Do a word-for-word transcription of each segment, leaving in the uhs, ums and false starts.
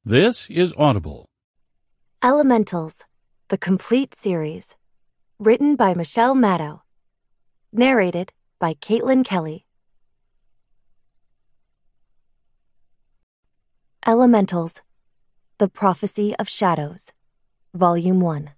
This is Audible. Elementals, the complete series. Written by Michelle Maddow. Narrated by Caitlin Kelly. Elementals, The Prophecy of Shadows, Volume one.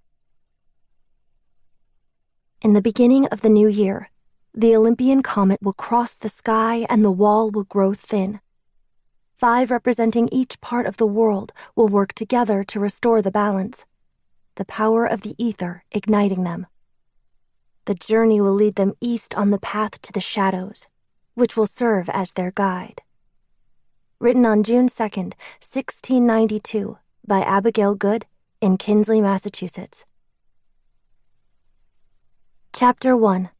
In the beginning of the new year, the Olympian comet will cross the sky and the wall will grow thin. Five representing each part of the world will work together to restore the balance, the power of the ether igniting them. The journey will lead them east on the path to the shadows, which will serve as their guide. Written on June second, sixteen ninety-two, by Abigail Good in Kinsley, Massachusetts. Chapter one.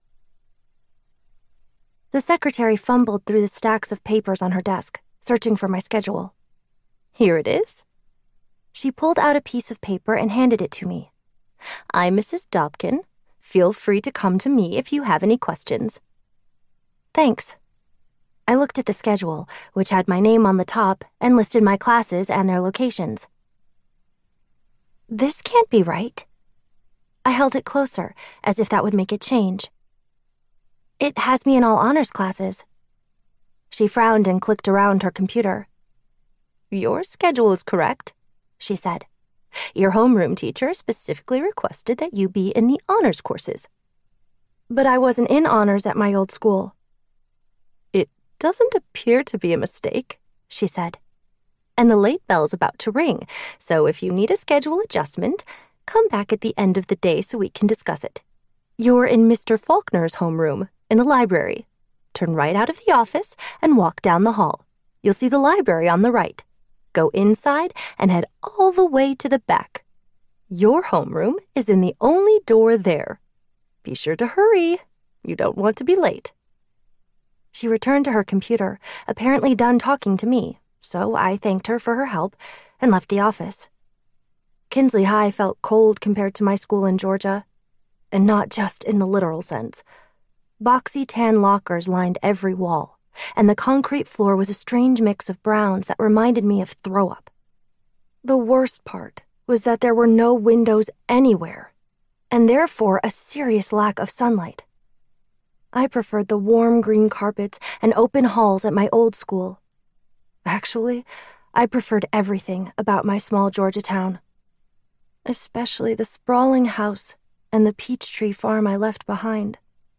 The secretary fumbled through the stacks of papers on her desk, searching for my schedule. Here it is. She pulled out a piece of paper and handed it to me. I'm Missus Dobkin. Feel free to come to me if you have any questions. Thanks. I looked at the schedule, which had my name on the top and listed my classes and their locations. This can't be right. I held it closer, as if that would make it change. It has me in all honors classes. She frowned and clicked around her computer. Your schedule is correct, she said. Your homeroom teacher specifically requested that you be in the honors courses. But I wasn't in honors at my old school. It doesn't appear to be a mistake, she said. And the late bell's about to ring, so if you need a schedule adjustment, come back at the end of the day so we can discuss it. You're in Mister Faulkner's homeroom, in the library. Turn right out of the office and walk down the hall. You'll see the library on the right. Go inside and head all the way to the back. Your homeroom is in the only door there. Be sure to hurry. You don't want to be late. She returned to her computer, apparently done talking to me, so I thanked her for her help and left the office. Kinsley High felt cold compared to my school in Georgia, and not just in the literal sense. Boxy tan lockers lined every wall, and the concrete floor was a strange mix of browns that reminded me of throw-up. The worst part was that there were no windows anywhere, and therefore a serious lack of sunlight. I preferred the warm green carpets and open halls at my old school. Actually, I preferred everything about my small Georgia town, especially the sprawling house and the peach tree farm I left behind.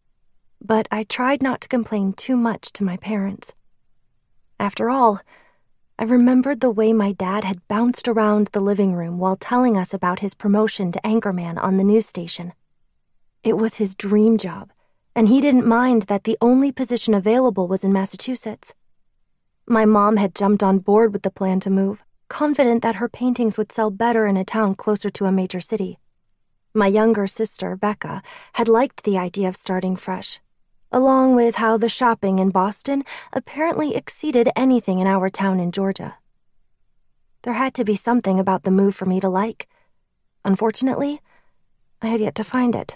But I tried not to complain too much to my parents. After all, I remembered the way my dad had bounced around the living room while telling us about his promotion to anchorman on the news station. It was his dream job, and he didn't mind that the only position available was in Massachusetts. My mom had jumped on board with the plan to move, confident that her paintings would sell better in a town closer to a major city. My younger sister, Becca, had liked the idea of starting fresh, along with how the shopping in Boston apparently exceeded anything in our town in Georgia. There had to be something about the move for me to like. Unfortunately, I had yet to find it.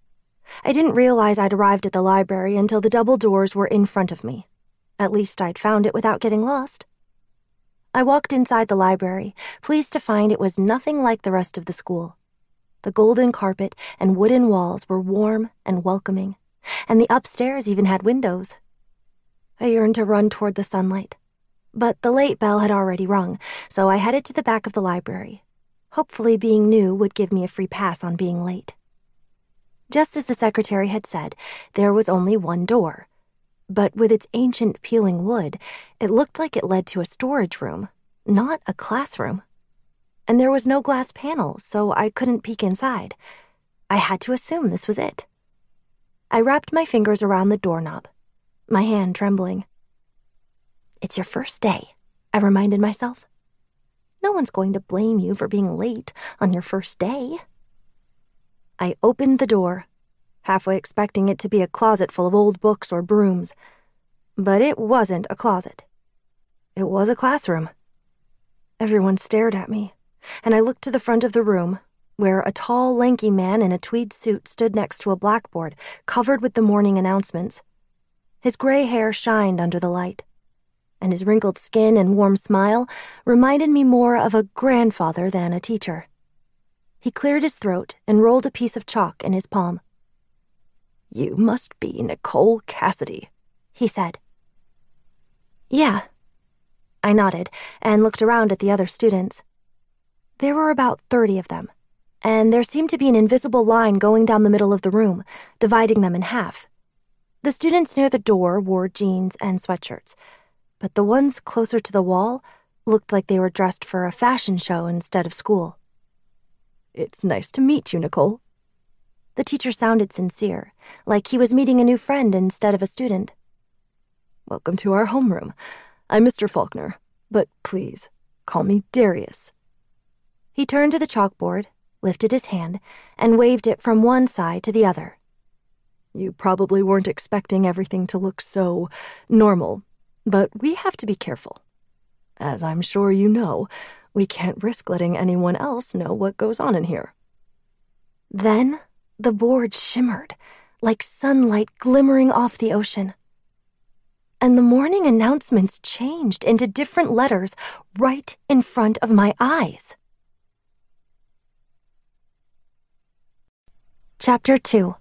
I didn't realize I'd arrived at the library until the double doors were in front of me. At least I'd found it without getting lost. I walked inside the library, pleased to find it was nothing like the rest of the school. The golden carpet and wooden walls were warm and welcoming, and the upstairs even had windows. I yearned to run toward the sunlight, but the late bell had already rung, so I headed to the back of the library. Hopefully being new would give me a free pass on being late. Just as the secretary had said, there was only one door, but with its ancient peeling wood, it looked like it led to a storage room, not a classroom. And there was no glass panel, so I couldn't peek inside. I had to assume this was it. I wrapped my fingers around the doorknob, my hand trembling. It's your first day, I reminded myself. No one's going to blame you for being late on your first day. I opened the door, halfway expecting it to be a closet full of old books or brooms. But it wasn't a closet. It was a classroom. Everyone stared at me, and I looked to the front of the room, where a tall, lanky man in a tweed suit stood next to a blackboard covered with the morning announcements. His gray hair shined under the light. and his wrinkled skin and warm smile reminded me more of a grandfather than a teacher. He cleared his throat and rolled a piece of chalk in his palm. "You must be Nicole Cassidy," he said. "Yeah." I nodded and looked around at the other students. There were about thirty of them, and there seemed to be an invisible line going down the middle of the room, dividing them in half. The students near the door wore jeans and sweatshirts, but the ones closer to the wall looked like they were dressed for a fashion show instead of school. "It's nice to meet you, Nicole." The teacher sounded sincere, like he was meeting a new friend instead of a student. "Welcome to our homeroom. I'm Mister Faulkner, but please, call me Darius." He turned to the chalkboard, lifted his hand, and waved it from one side to the other. "You probably weren't expecting everything to look so normal, but we have to be careful. As I'm sure you know, we can't risk letting anyone else know what goes on in here." Then the board shimmered, like sunlight glimmering off the ocean. And the morning announcements changed into different letters right in front of my eyes. Chapter two.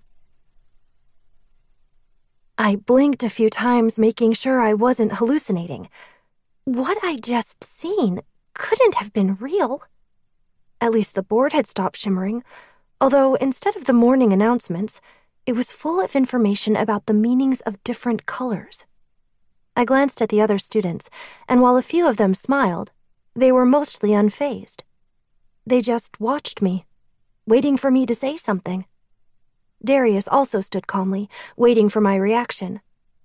I blinked a few times, making sure I wasn't hallucinating. What I'd just seen couldn't have been real. At least the board had stopped shimmering, although instead of the morning announcements, it was full of information about the meanings of different colors. I glanced at the other students, and while a few of them smiled, they were mostly unfazed. They just watched me, waiting for me to say something. Darius also stood calmly, waiting for my reaction.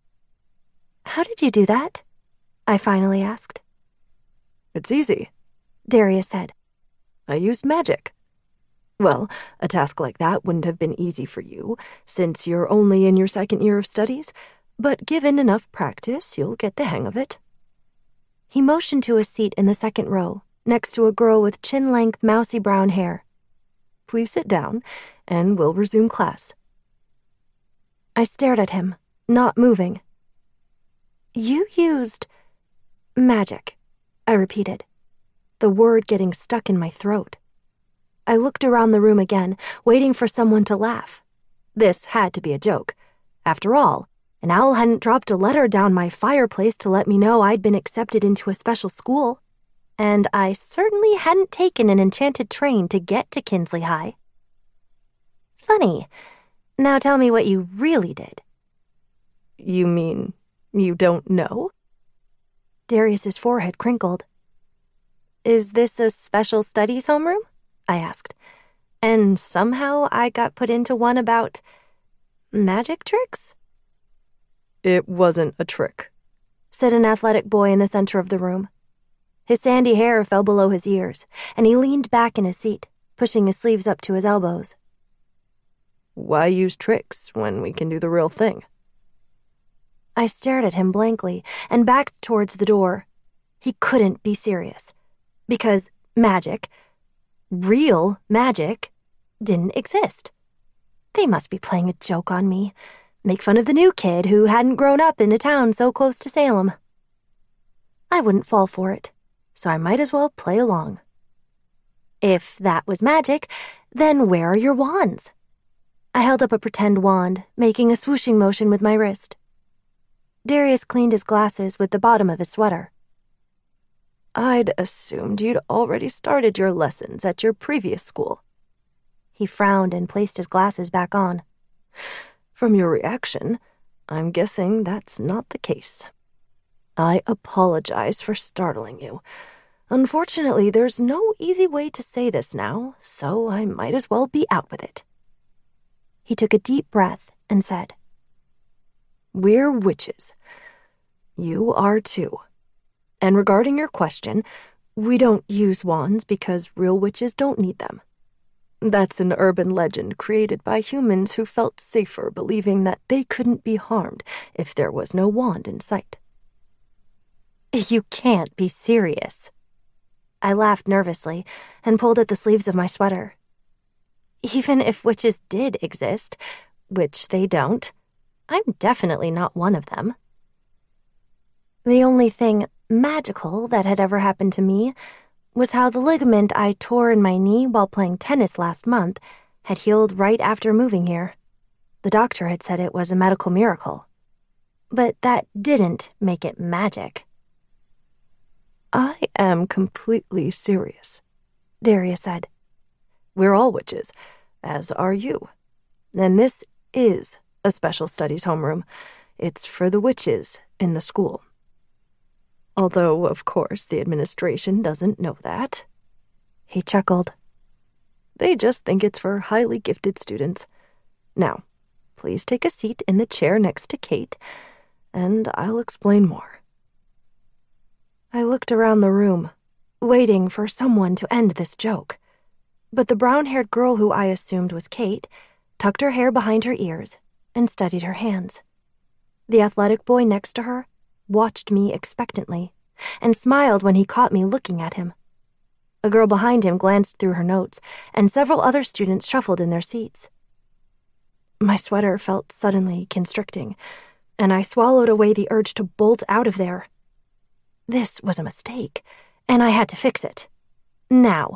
"How did you do that?" I finally asked. "It's easy," Darius said. "I used magic. Well, a task like that wouldn't have been easy for you, since you're only in your second year of studies, but given enough practice, you'll get the hang of it." He motioned to a seat in the second row, next to a girl with chin-length, mousy brown hair. "Please sit down, and we'll resume class." I stared at him, not moving. "You used magic," I repeated, the word getting stuck in my throat. I looked around the room again, waiting for someone to laugh. This had to be a joke. After all, an owl hadn't dropped a letter down my fireplace to let me know I'd been accepted into a special school, and I certainly hadn't taken an enchanted train to get to Kinsley High. "Funny. Now tell me what you really did." "You mean you don't know?" Darius's forehead crinkled. "Is this a special studies homeroom?" I asked. "And somehow I got put into one about magic tricks?" "It wasn't a trick," said an athletic boy in the center of the room. His sandy hair fell below his ears, and he leaned back in his seat, pushing his sleeves up to his elbows. "Why use tricks when we can do the real thing?" I stared at him blankly and backed towards the door. He couldn't be serious, because magic, real magic, didn't exist. They must be playing a joke on me, make fun of the new kid who hadn't grown up in a town so close to Salem. I wouldn't fall for it, so I might as well play along. If that was magic, then where are your wands? I held up a pretend wand, making a swooshing motion with my wrist. Darius cleaned his glasses with the bottom of his sweater. "I'd assumed you'd already started your lessons at your previous school." He frowned and placed his glasses back on. "From your reaction, I'm guessing that's not the case. I apologize for startling you. Unfortunately, there's no easy way to say this now, so I might as well be out with it." He took a deep breath and said, "We're witches. You are too. And regarding your question, we don't use wands because real witches don't need them. That's an urban legend created by humans who felt safer believing that they couldn't be harmed if there was no wand in sight." "You can't be serious." I laughed nervously and pulled at the sleeves of my sweater. Even if witches did exist, which they don't, I'm definitely not one of them. The only thing magical that had ever happened to me was how the ligament I tore in my knee while playing tennis last month had healed right after moving here. The doctor had said it was a medical miracle. But that didn't make it magic. I am completely serious, Darius said. We're all witches, as are you. And this is a special studies homeroom. It's for the witches in the school. Although, of course, the administration doesn't know that. He chuckled. They just think it's for highly gifted students. Now, please take a seat in the chair next to Kate, and I'll explain more. I looked around the room, waiting for someone to end this joke. But the brown-haired girl who I assumed was Kate tucked her hair behind her ears and studied her hands. The athletic boy next to her watched me expectantly and smiled when he caught me looking at him. A girl behind him glanced through her notes, and several other students shuffled in their seats. My sweater felt suddenly constricting, and I swallowed away the urge to bolt out of there. This was a mistake, and I had to fix it. Now.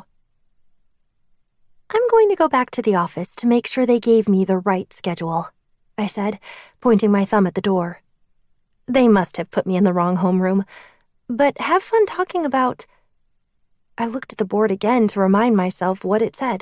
I'm going to go back to the office to make sure they gave me the right schedule, I said, pointing my thumb at the door. They must have put me in the wrong homeroom, but have fun talking about... I looked at the board again to remind myself what it said.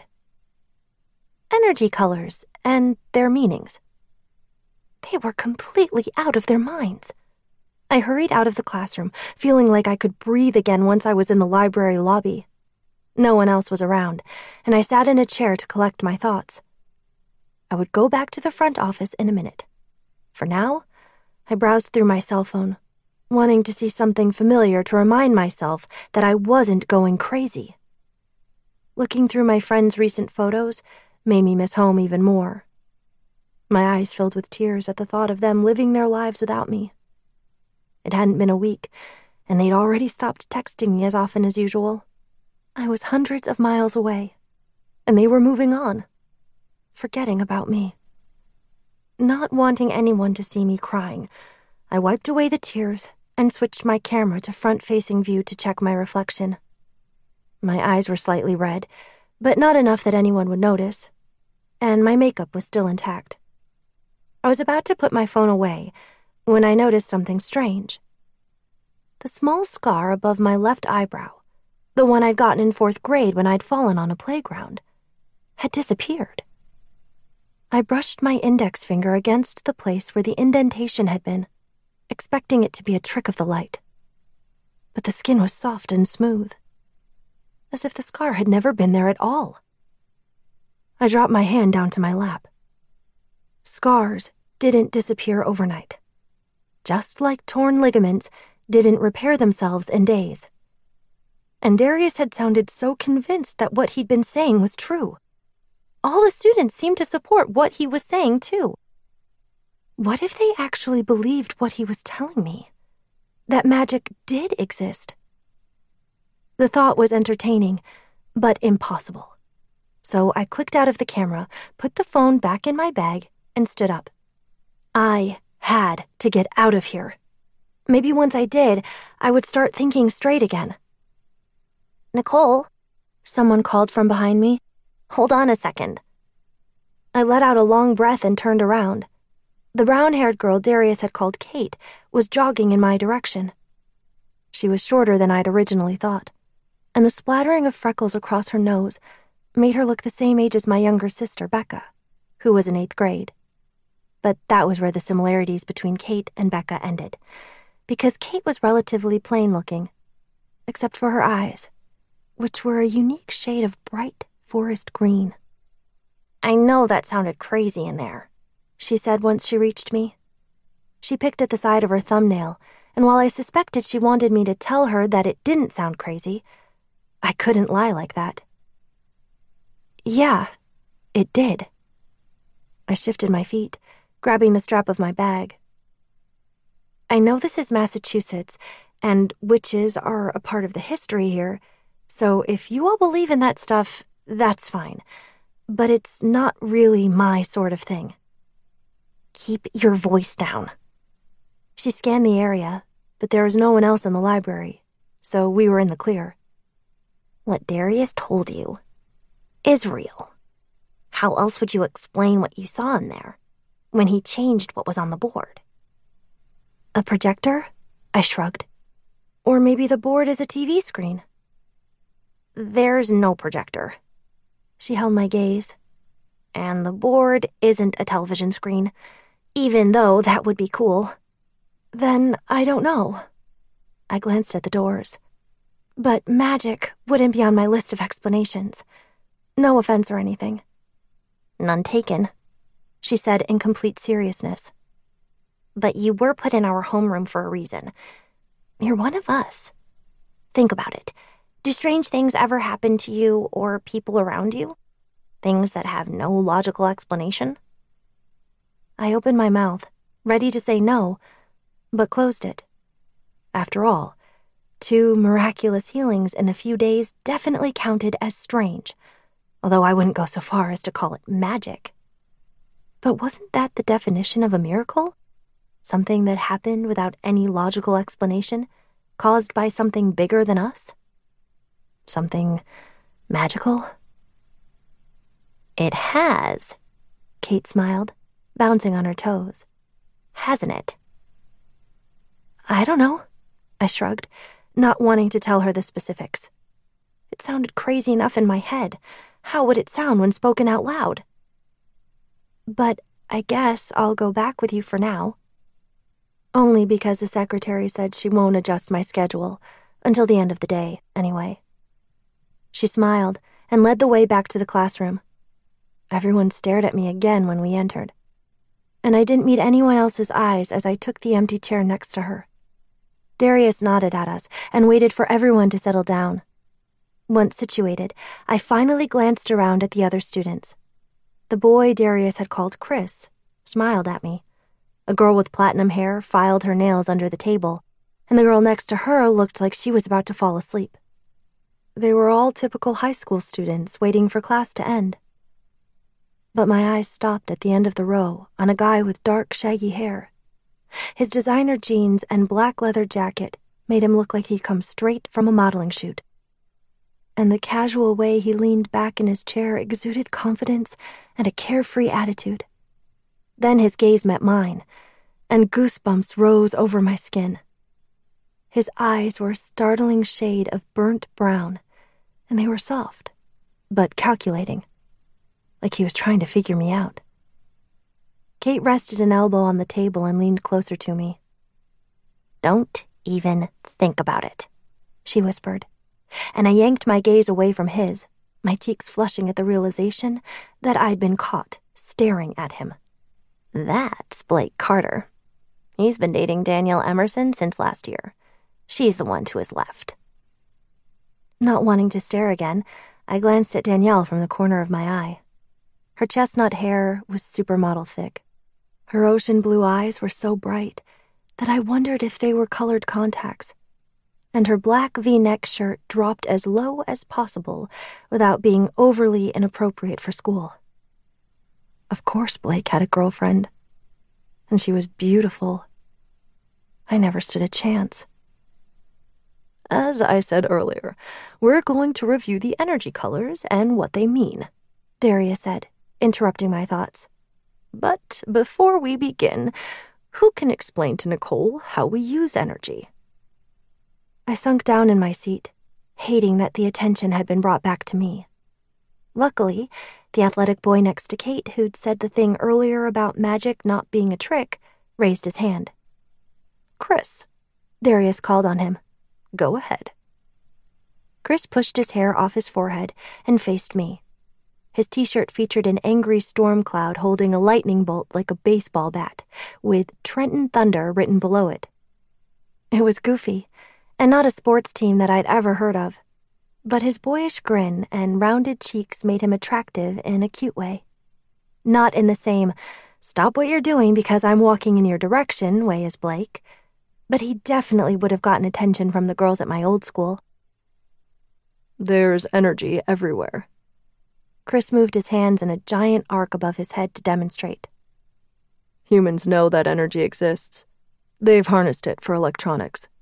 Energy colors and their meanings. They were completely out of their minds. I hurried out of the classroom, feeling like I could breathe again once I was in the library lobby. No one else was around, and I sat in a chair to collect my thoughts. I would go back to the front office in a minute. For now, I browsed through my cell phone, wanting to see something familiar to remind myself that I wasn't going crazy. Looking through my friends' recent photos made me miss home even more. My eyes filled with tears at the thought of them living their lives without me. It hadn't been a week, and they'd already stopped texting me as often as usual. I was hundreds of miles away, and they were moving on, forgetting about me. Not wanting anyone to see me crying, I wiped away the tears and switched my camera to front-facing view to check my reflection. My eyes were slightly red, but not enough that anyone would notice, and my makeup was still intact. I was about to put my phone away when I noticed something strange. The small scar above my left eyebrow, the one I'd gotten in fourth grade when I'd fallen on a playground, had disappeared. I brushed my index finger against the place where the indentation had been, expecting it to be a trick of the light. But the skin was soft and smooth, as if the scar had never been there at all. I dropped my hand down to my lap. Scars didn't disappear overnight. Just like torn ligaments didn't repair themselves in days. And Darius had sounded so convinced that what he'd been saying was true. All the students seemed to support what he was saying, too. What if they actually believed what he was telling me? That magic did exist? The thought was entertaining, but impossible. So I clicked out of the camera, put the phone back in my bag, and stood up. I had to get out of here. Maybe once I did, I would start thinking straight again. Nicole, someone called from behind me. Hold on a second. I let out a long breath and turned around. The brown-haired girl Darius had called Kate was jogging in my direction. She was shorter than I'd originally thought, and the splattering of freckles across her nose made her look the same age as my younger sister, Becca, who was in eighth grade. But that was where the similarities between Kate and Becca ended, because Kate was relatively plain-looking, except for her eyes, which were a unique shade of bright forest green. I know that sounded crazy in there, she said once she reached me. She picked at the side of her thumbnail, and while I suspected she wanted me to tell her that it didn't sound crazy, I couldn't lie like that. Yeah, it did. I shifted my feet, grabbing the strap of my bag. I know this is Massachusetts, and witches are a part of the history here, so if you all believe in that stuff, that's fine. But it's not really my sort of thing. Keep your voice down. She scanned the area, but there was no one else in the library, so we were in the clear. What Darius told you is real. How else would you explain what you saw in there when he changed what was on the board? A projector? I shrugged. Or maybe the board is a T V screen. There's no projector. She held my gaze. And the board isn't a television screen, even though that would be cool. Then I don't know. I glanced at the doors. But magic wouldn't be on my list of explanations. No offense or anything. None taken, she said in complete seriousness. But you were put in our homeroom for a reason. You're one of us. Think about it. Do strange things ever happen to you or people around you? Things that have no logical explanation? I opened my mouth, ready to say no, but closed it. After all, two miraculous healings in a few days definitely counted as strange, although I wouldn't go so far as to call it magic. But wasn't that the definition of a miracle? Something that happened without any logical explanation, caused by something bigger than us? Something magical? It has, Kate smiled, bouncing on her toes. Hasn't it? I don't know, I shrugged, not wanting to tell her the specifics. It sounded crazy enough in my head. How would it sound when spoken out loud? But I guess I'll go back with you for now. Only because the secretary said she won't adjust my schedule until the end of the day, anyway. She smiled and led the way back to the classroom. Everyone stared at me again when we entered, and I didn't meet anyone else's eyes as I took the empty chair next to her. Darius nodded at us and waited for everyone to settle down. Once situated, I finally glanced around at the other students. The boy Darius had called Chris smiled at me. A girl with platinum hair filed her nails under the table, and the girl next to her looked like she was about to fall asleep. They were all typical high school students waiting for class to end. But my eyes stopped at the end of the row on a guy with dark, shaggy hair. His designer jeans and black leather jacket made him look like he'd come straight from a modeling shoot. And the casual way he leaned back in his chair exuded confidence and a carefree attitude. Then his gaze met mine, and goosebumps rose over my skin. His eyes were a startling shade of burnt brown, and they were soft, but calculating, like he was trying to figure me out. Kate rested an elbow on the table and leaned closer to me. Don't even think about it, she whispered, and I yanked my gaze away from his, my cheeks flushing at the realization that I'd been caught staring at him. That's Blake Carter. He's been dating Danielle Emerson since last year. She's the one to his left. Not wanting to stare again, I glanced at Danielle from the corner of my eye. Her chestnut hair was supermodel thick. Her ocean blue eyes were so bright that I wondered if they were colored contacts, and her black V-neck shirt dropped as low as possible without being overly inappropriate for school. Of course Blake had a girlfriend, and she was beautiful. I never stood a chance. As I said earlier, we're going to review the energy colors and what they mean, Darius said, interrupting my thoughts. But before we begin, who can explain to Nicole how we use energy? I sunk down in my seat, hating that the attention had been brought back to me. Luckily, the athletic boy next to Kate, who'd said the thing earlier about magic not being a trick, raised his hand. Chris, Darius called on him. Go ahead. Chris pushed his hair off his forehead and faced me. His t-shirt featured an angry storm cloud holding a lightning bolt like a baseball bat, with Trenton Thunder written below it. It was goofy, and not a sports team that I'd ever heard of, but his boyish grin and rounded cheeks made him attractive in a cute way. Not in the same, stop what you're doing because I'm walking in your direction way as Blake, but he definitely would have gotten attention from the girls at my old school. There's energy everywhere. Chris moved his hands in a giant arc above his head to demonstrate. Humans know that energy exists. They've harnessed it for electronics.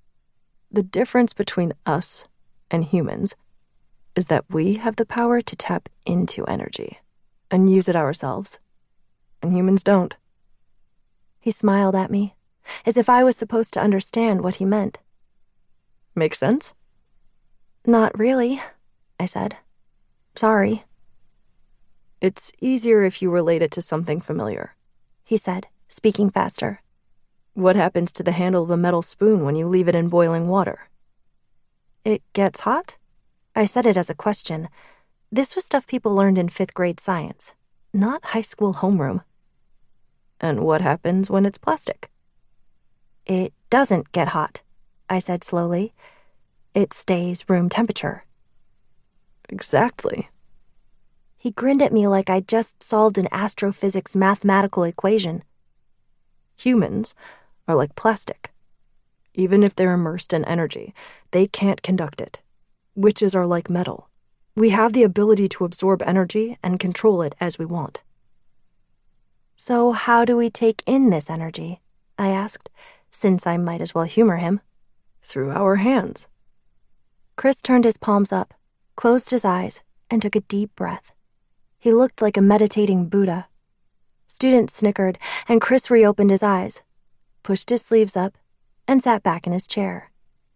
The difference between us and humans is that we have the power to tap into energy and use it ourselves, and humans don't. He smiled at me, as if I was supposed to understand what he meant. Make sense? Not really, I said. Sorry. It's easier if you relate it to something familiar, he said, speaking faster. What happens to the handle of a metal spoon when you leave it in boiling water? It gets hot? I said it as a question. This was stuff people learned in fifth grade science, not high school homeroom. And what happens when it's plastic? It doesn't get hot, I said slowly. It stays room temperature. Exactly. He grinned at me like I'd just solved an astrophysics mathematical equation. Humans are like plastic. Even if they're immersed in energy, they can't conduct it. Witches are like metal. We have the ability to absorb energy and control it as we want. So how do we take in this energy? I asked, since I might as well humor him. Through our hands. Chris turned his palms up, closed his eyes, and took a deep breath. He looked like a meditating Buddha. Students snickered, and Chris reopened his eyes, pushed his sleeves up, and sat back in his chair.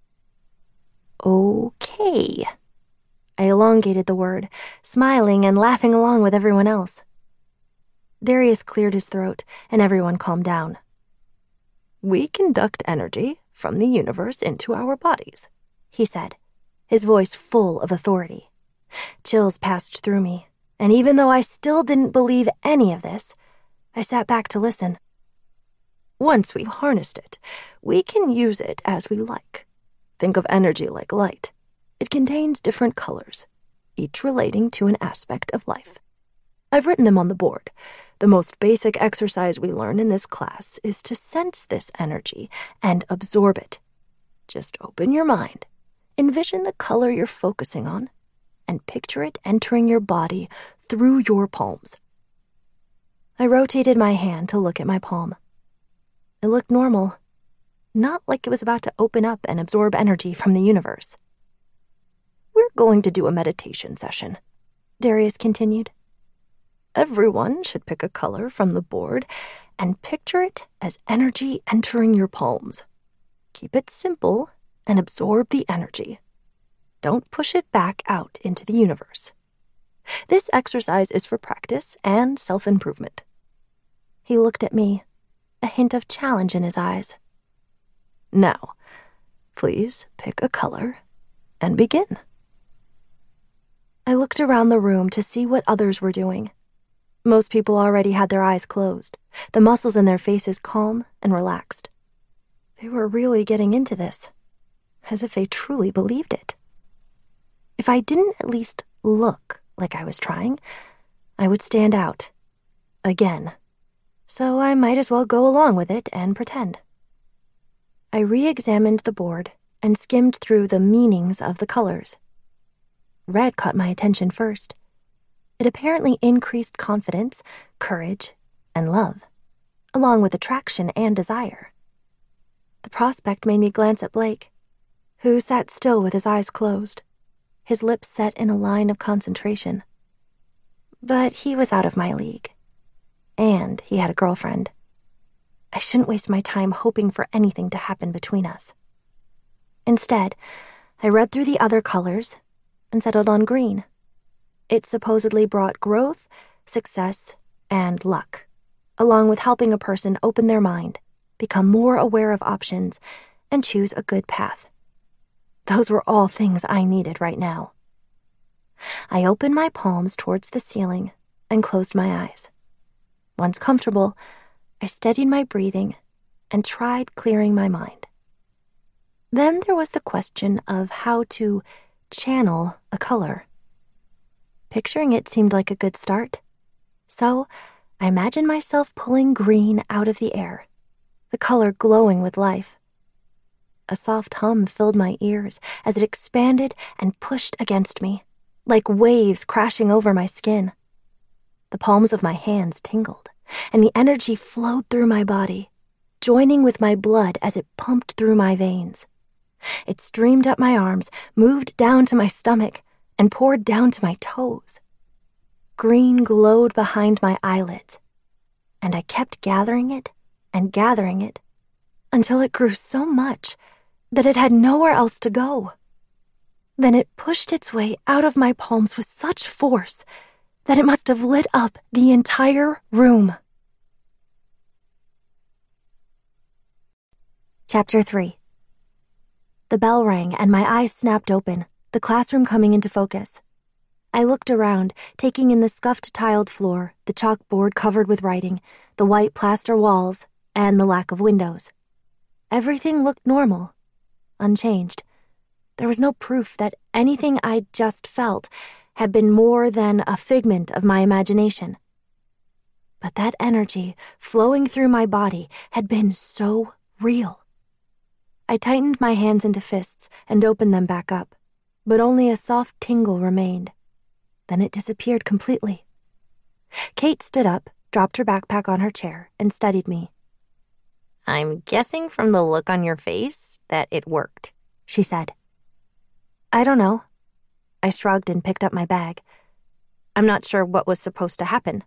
Okay. I elongated the word, smiling and laughing along with everyone else. Darius cleared his throat, and everyone calmed down. We conduct energy from the universe into our bodies, he said, his voice full of authority. Chills passed through me, and even though I still didn't believe any of this, I sat back to listen. Once we've harnessed it, we can use it as we like. Think of energy like light. It contains different colors, each relating to an aspect of life. I've written them on the board. The most basic exercise we learn in this class is to sense this energy and absorb it. Just open your mind, envision the color you're focusing on, and picture it entering your body through your palms. I rotated my hand to look at my palm. It looked normal, not like it was about to open up and absorb energy from the universe. We're going to do a meditation session, Darius continued. Everyone should pick a color from the board and picture it as energy entering your palms. Keep it simple and absorb the energy. Don't push it back out into the universe. This exercise is for practice and self-improvement. He looked at me, a hint of challenge in his eyes. Now, please pick a color and begin. I looked around the room to see what others were doing. Most people already had their eyes closed, the muscles in their faces calm and relaxed. They were really getting into this, as if they truly believed it. If I didn't at least look like I was trying, I would stand out. Again. So I might as well go along with it and pretend. I re-examined the board and skimmed through the meanings of the colors. Red caught my attention first. It apparently increased confidence, courage, and love, along with attraction and desire. The prospect made me glance at Blake, who sat still with his eyes closed, his lips set in a line of concentration. But he was out of my league. And he had a girlfriend. I shouldn't waste my time hoping for anything to happen between us. Instead, I read through the other colors and settled on green. It supposedly brought growth, success, and luck, along with helping a person open their mind, become more aware of options, and choose a good path. Those were all things I needed right now. I opened my palms towards the ceiling and closed my eyes. Once comfortable, I steadied my breathing and tried clearing my mind. Then there was the question of how to channel a color. Picturing it seemed like a good start. So I imagined myself pulling green out of the air, the color glowing with life. A soft hum filled my ears as it expanded and pushed against me, like waves crashing over my skin. The palms of my hands tingled, and the energy flowed through my body, joining with my blood as it pumped through my veins. It streamed up my arms, moved down to my stomach, and poured down to my toes. Green glowed behind my eyelids, and I kept gathering it and gathering it until it grew so much that it had nowhere else to go. Then it pushed its way out of my palms with such force that it must have lit up the entire room. Chapter three. The bell rang and my eyes snapped open, the classroom coming into focus. I looked around, taking in the scuffed tiled floor, the chalkboard covered with writing, the white plaster walls, and the lack of windows. Everything looked normal, unchanged. There was no proof that anything I'd just felt had been more than a figment of my imagination. But that energy flowing through my body had been so real. I tightened my hands into fists and opened them back up, but only a soft tingle remained. Then it disappeared completely. Kate stood up, dropped her backpack on her chair, and studied me. "I'm guessing from the look on your face that it worked," she said. "I don't know." I shrugged and picked up my bag. "I'm not sure what was supposed to happen."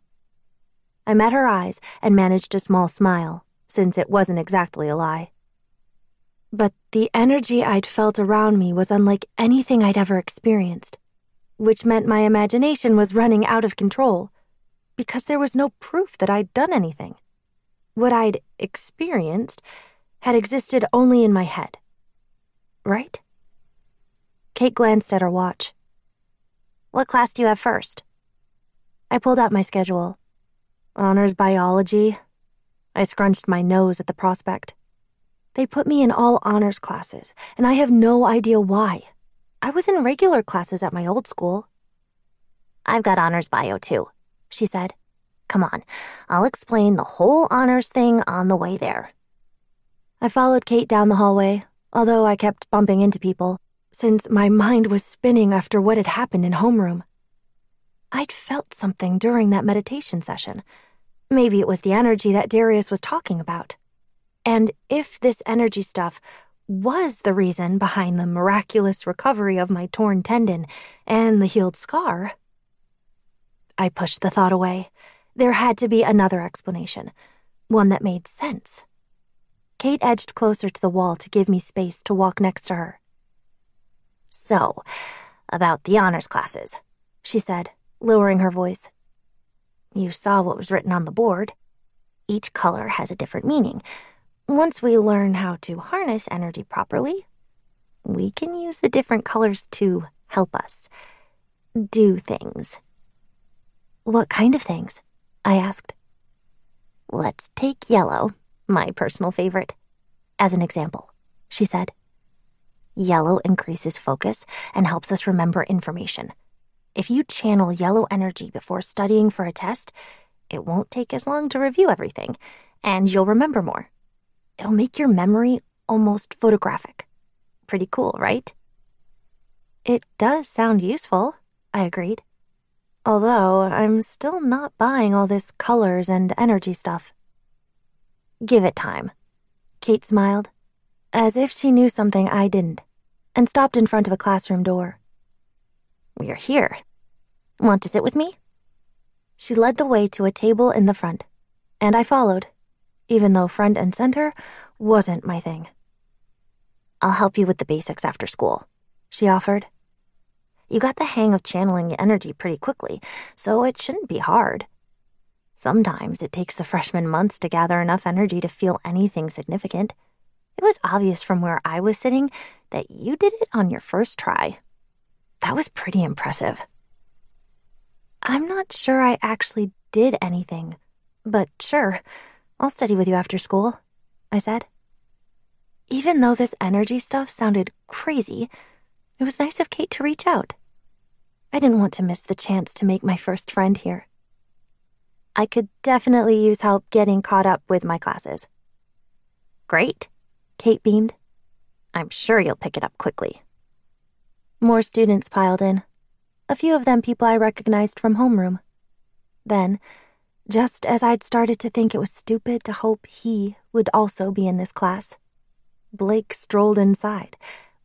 I met her eyes and managed a small smile, since it wasn't exactly a lie. But the energy I'd felt around me was unlike anything I'd ever experienced, which meant my imagination was running out of control, because there was no proof that I'd done anything. What I'd experienced had existed only in my head. Right? Kate glanced at her watch. "What class do you have first?" I pulled out my schedule. Honors biology. I scrunched my nose at the prospect. They put me in all honors classes, and I have no idea why. I was in regular classes at my old school. "I've got honors bio too," she said. "Come on, I'll explain the whole honors thing on the way there." I followed Kate down the hallway, although I kept bumping into people, since my mind was spinning after what had happened in homeroom. I'd felt something during that meditation session. Maybe it was the energy that Darius was talking about. And if this energy stuff was the reason behind the miraculous recovery of my torn tendon and the healed scar, I pushed the thought away. There had to be another explanation, one that made sense. Kate edged closer to the wall to give me space to walk next to her. "So, about the honors classes," she said, lowering her voice. "You saw what was written on the board. Each color has a different meaning. Once we learn how to harness energy properly, we can use the different colors to help us do things." "What kind of things?" I asked. "Let's take yellow, my personal favorite, as an example," she said. "Yellow increases focus and helps us remember information. If you channel yellow energy before studying for a test, it won't take as long to review everything, and you'll remember more. It'll make your memory almost photographic. Pretty cool, right?" "It does sound useful," I agreed. Although I'm still not buying all this colors and energy stuff. "Give it time." Kate smiled, as if she knew something I didn't, and stopped in front of a classroom door. "We're here. Want to sit with me?" She led the way to a table in the front, and I followed, even though front and center wasn't my thing. "I'll help you with the basics after school," she offered. "You got the hang of channeling energy pretty quickly, so it shouldn't be hard. Sometimes it takes the freshman months to gather enough energy to feel anything significant. It was obvious from where I was sitting that you did it on your first try. That was pretty impressive." "I'm not sure I actually did anything, but sure, I'll study with you after school," I said. Even though this energy stuff sounded crazy, it was nice of Kate to reach out. I didn't want to miss the chance to make my first friend here. I could definitely use help getting caught up with my classes. "Great," Kate beamed. "I'm sure you'll pick it up quickly." More students piled in, a few of them people I recognized from homeroom. Then, just as I'd started to think it was stupid to hope he would also be in this class, Blake strolled inside,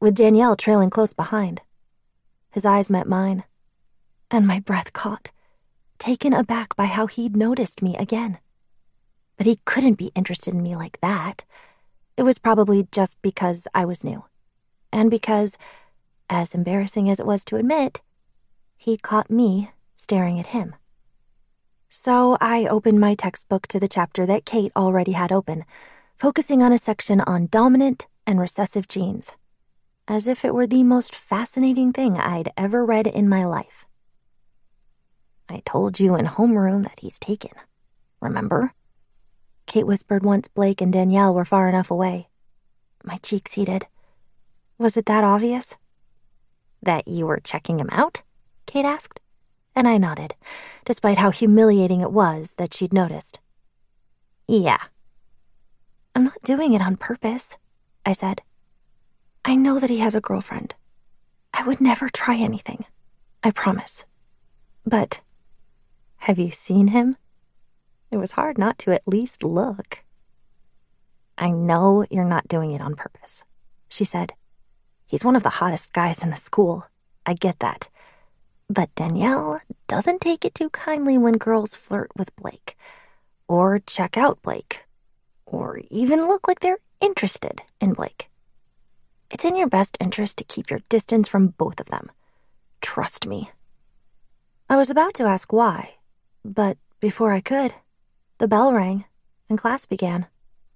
with Danielle trailing close behind. His eyes met mine, and my breath caught, taken aback by how he'd noticed me again. But he couldn't be interested in me like that. It was probably just because I was new, and because, as embarrassing as it was to admit, he caught me staring at him. So I opened my textbook to the chapter that Kate already had open, focusing on a section on dominant and recessive genes, as if it were the most fascinating thing I'd ever read in my life. "I told you in homeroom that he's taken, remember?" Kate whispered once Blake and Danielle were far enough away. My cheeks heated. Was it that obvious? "That you were checking him out?" Kate asked, and I nodded, despite how humiliating it was that she'd noticed. "Yeah." "I'm not doing it on purpose," I said. "I know that he has a girlfriend. I would never try anything, I promise. But, have you seen him?" It was hard not to at least look. "I know you're not doing it on purpose," she said. "He's one of the hottest guys in the school. I get that. But Danielle doesn't take it too kindly when girls flirt with Blake, or check out Blake, or even look like they're interested in Blake. It's in your best interest to keep your distance from both of them. Trust me." I was about to ask why, but before I could, the bell rang and class began.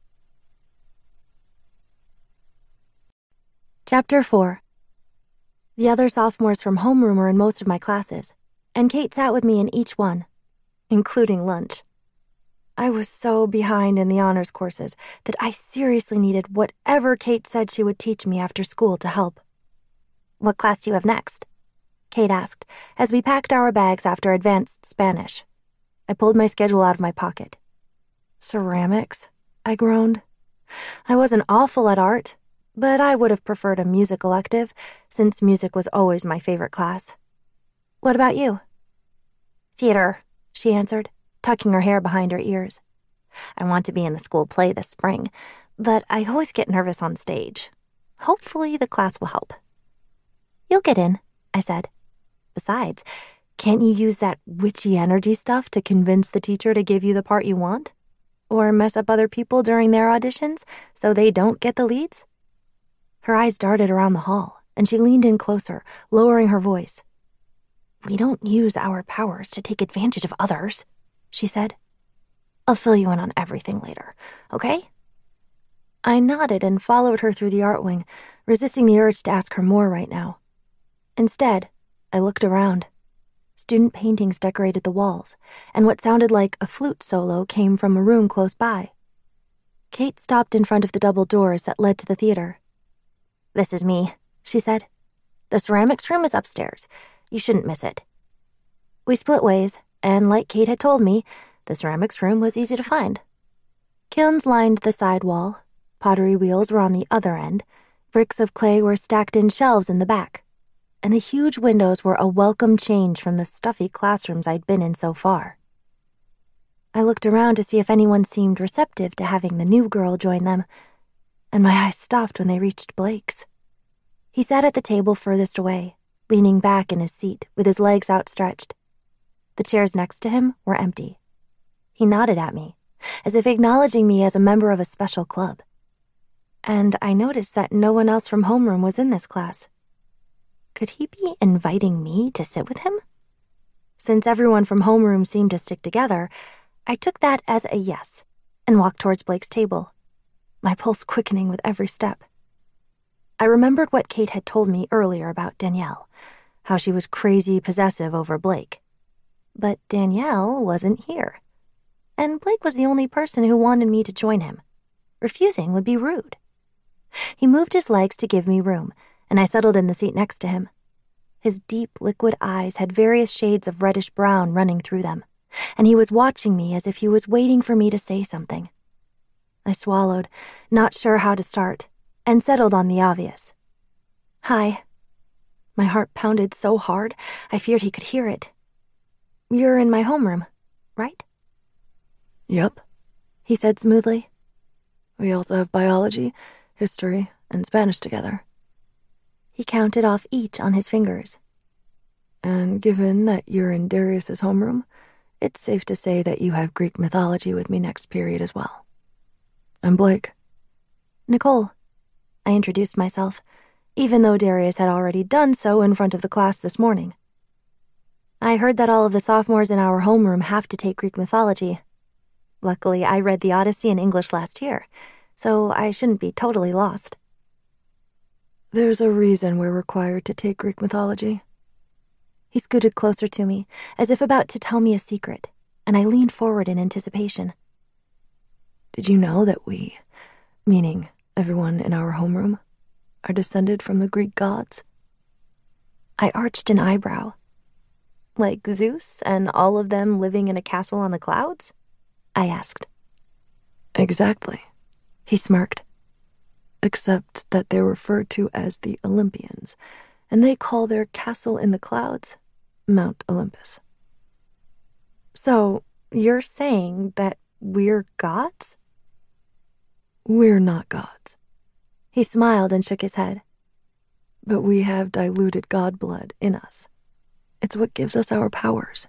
Chapter four. The other sophomores from homeroom were in most of my classes, and Kate sat with me in each one, including lunch. I was so behind in the honors courses that I seriously needed whatever Kate said she would teach me after school to help. "What class do you have next?" Kate asked, as we packed our bags after advanced Spanish. I pulled my schedule out of my pocket. "Ceramics," I groaned. I wasn't awful at art, but I would have preferred a music elective, since music was always my favorite class. "What about you?" "Theater," she answered, tucking her hair behind her ears. "I want to be in the school play this spring, but I always get nervous on stage. Hopefully the class will help." "You'll get in," I said. "Besides, can't you use that witchy energy stuff to convince the teacher to give you the part you want? Or mess up other people during their auditions so they don't get the leads?" Her eyes darted around the hall, and she leaned in closer, lowering her voice. "We don't use our powers to take advantage of others," she said. "I'll fill you in on everything later, okay?" I nodded and followed her through the art wing, resisting the urge to ask her more right now. Instead, I looked around. Student paintings decorated the walls, and what sounded like a flute solo came from a room close by. Kate stopped in front of the double doors that led to the theater. "This is me," she said. "The ceramics room is upstairs. You shouldn't miss it." We split ways, and like Kate had told me, the ceramics room was easy to find. Kilns lined the side wall, pottery wheels were on the other end, bricks of clay were stacked in shelves in the back, and the huge windows were a welcome change from the stuffy classrooms I'd been in so far. I looked around to see if anyone seemed receptive to having the new girl join them, and my eyes stopped when they reached Blake's. He sat at the table furthest away, leaning back in his seat with his legs outstretched. The chairs next to him were empty. He nodded at me, as if acknowledging me as a member of a special club. And I noticed that no one else from homeroom was in this class. Could he be inviting me to sit with him? Since everyone from homeroom seemed to stick together, I took that as a yes and walked towards Blake's table, my pulse quickening with every step. I remembered what Kate had told me earlier about Danielle, how she was crazy possessive over Blake. But Danielle wasn't here, and Blake was the only person who wanted me to join him. Refusing would be rude. He moved his legs to give me room, and I settled in the seat next to him. His deep, liquid eyes had various shades of reddish brown running through them, and he was watching me as if he was waiting for me to say something. I swallowed, not sure how to start, and settled on the obvious. "Hi." My heart pounded so hard, I feared he could hear it. "You're in my homeroom, right?" "Yep," he said smoothly. "We also have biology, history, and Spanish together." He counted off each on his fingers. And given that you're in Darius's homeroom, it's safe to say that you have Greek mythology with me next period as well. I'm Blake. Nicole. I introduced myself, even though Darius had already done so in front of the class this morning. I heard that all of the sophomores in our homeroom have to take Greek mythology. Luckily, I read the Odyssey in English last year, so I shouldn't be totally lost. There's a reason we're required to take Greek mythology. He scooted closer to me, as if about to tell me a secret, and I leaned forward in anticipation. Did you know that we, meaning everyone in our homeroom, are descended from the Greek gods? I arched an eyebrow. Like Zeus and all of them living in a castle on the clouds? I asked. Exactly, he smirked. Except that they're referred to as the Olympians, and they call their castle in the clouds Mount Olympus. So, you're saying that we're gods? We're not gods. He smiled and shook his head. But we have diluted god blood in us. It's what gives us our powers.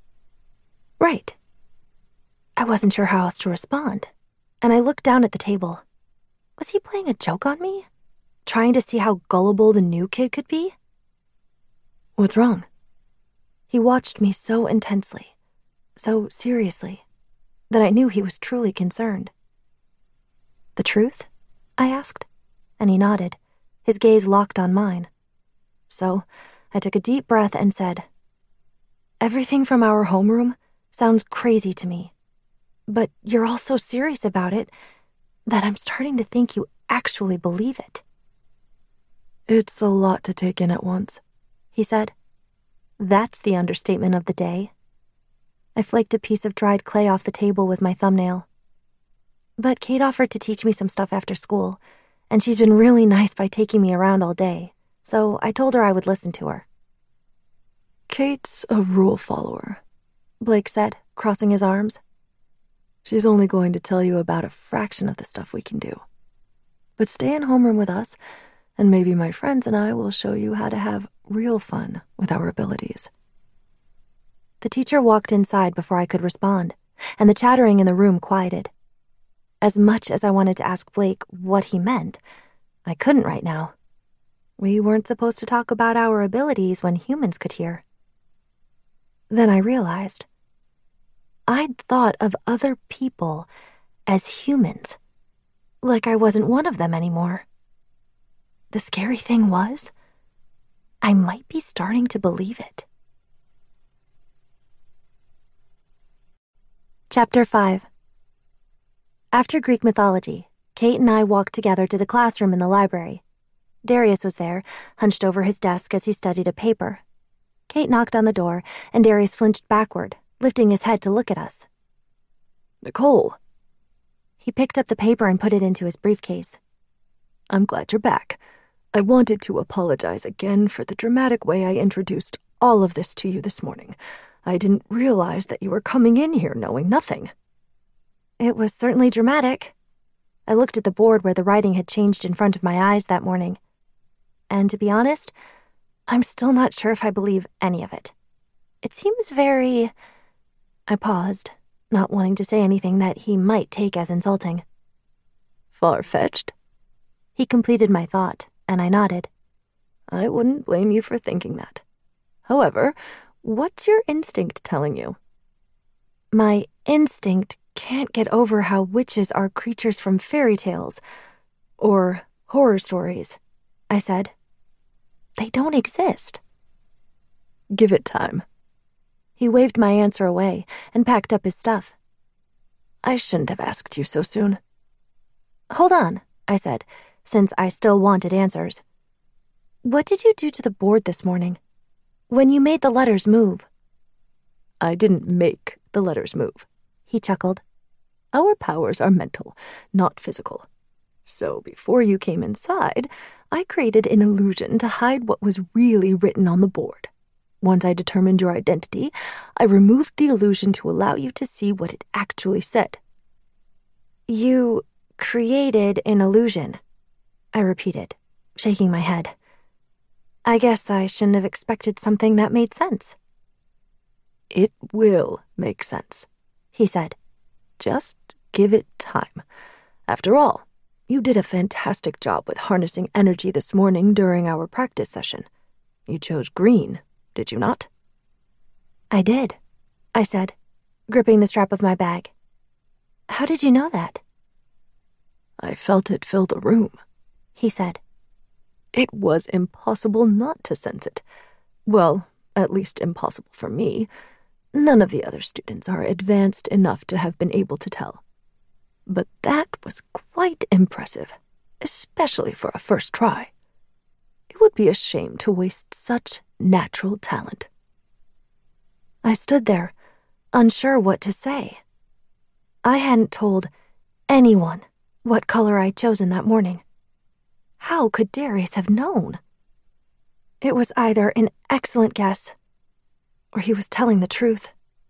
Right. I wasn't sure how else to respond, and I looked down at the table. Was he playing a joke on me? Trying to see how gullible the new kid could be? What's wrong? He watched me so intensely, so seriously, that I knew he was truly concerned. The truth? I asked, and he nodded, his gaze locked on mine. So I took a deep breath and said, "Everything from our homeroom sounds crazy to me, but you're all so serious about it that I'm starting to think you actually believe it." It's a lot to take in at once, he said. That's the understatement of the day. I flaked a piece of dried clay off the table with my thumbnail. But Kate offered to teach me some stuff after school, and she's been really nice by taking me around all day, so I told her I would listen to her. Kate's a rule follower, Blake said, crossing his arms. She's only going to tell you about a fraction of the stuff we can do. But stay in homeroom with us, and maybe my friends and I will show you how to have real fun with our abilities. The teacher walked inside before I could respond, and the chattering in the room quieted. As much as I wanted to ask Blake what he meant, I couldn't right now. We weren't supposed to talk about our abilities when humans could hear. Then I realized I'd thought of other people as humans, like I wasn't one of them anymore. The scary thing was, I might be starting to believe it. Chapter five. After Greek mythology, Kate and I walked together to the classroom in the library. Darius was there, hunched over his desk as he studied a paper. Kate knocked on the door, and Darius flinched backward, lifting his head to look at us. Nicole. He picked up the paper and put it into his briefcase. I'm glad you're back. I wanted to apologize again for the dramatic way I introduced all of this to you this morning. I didn't realize that you were coming in here knowing nothing. It was certainly dramatic. I looked at the board where the writing had changed in front of my eyes that morning. And to be honest, I'm still not sure if I believe any of it. It seems very... I paused, not wanting to say anything that he might take as insulting. Far-fetched? He completed my thought, and I nodded. I wouldn't blame you for thinking that. However, what's your instinct telling you? My instinct can't get over how witches are creatures from fairy tales, or horror stories, I said. They don't exist. Give it time. He waved my answer away and packed up his stuff. I shouldn't have asked you so soon. Hold on, I said, since I still wanted answers. What did you do to the board this morning? When you made the letters move? I didn't make the letters move, he chuckled. Our powers are mental, not physical. So before you came inside, I created an illusion to hide what was really written on the board. Once I determined your identity, I removed the illusion to allow you to see what it actually said. You created an illusion, I repeated, shaking my head. I guess I shouldn't have expected something that made sense. It will make sense, he said. Just give it time. After all, you did a fantastic job with harnessing energy this morning during our practice session. You chose green, did you not? I did, I said, gripping the strap of my bag. How did you know that? I felt it fill the room, he said. It was impossible not to sense it. Well, at least impossible for me. None of the other students are advanced enough to have been able to tell. But that was quite impressive, especially for a first try. It would be a shame to waste such natural talent. I stood there, unsure what to say. I hadn't told anyone what color I'd chosen that morning. How could Darius have known? It was either an excellent guess, or he was telling the truth.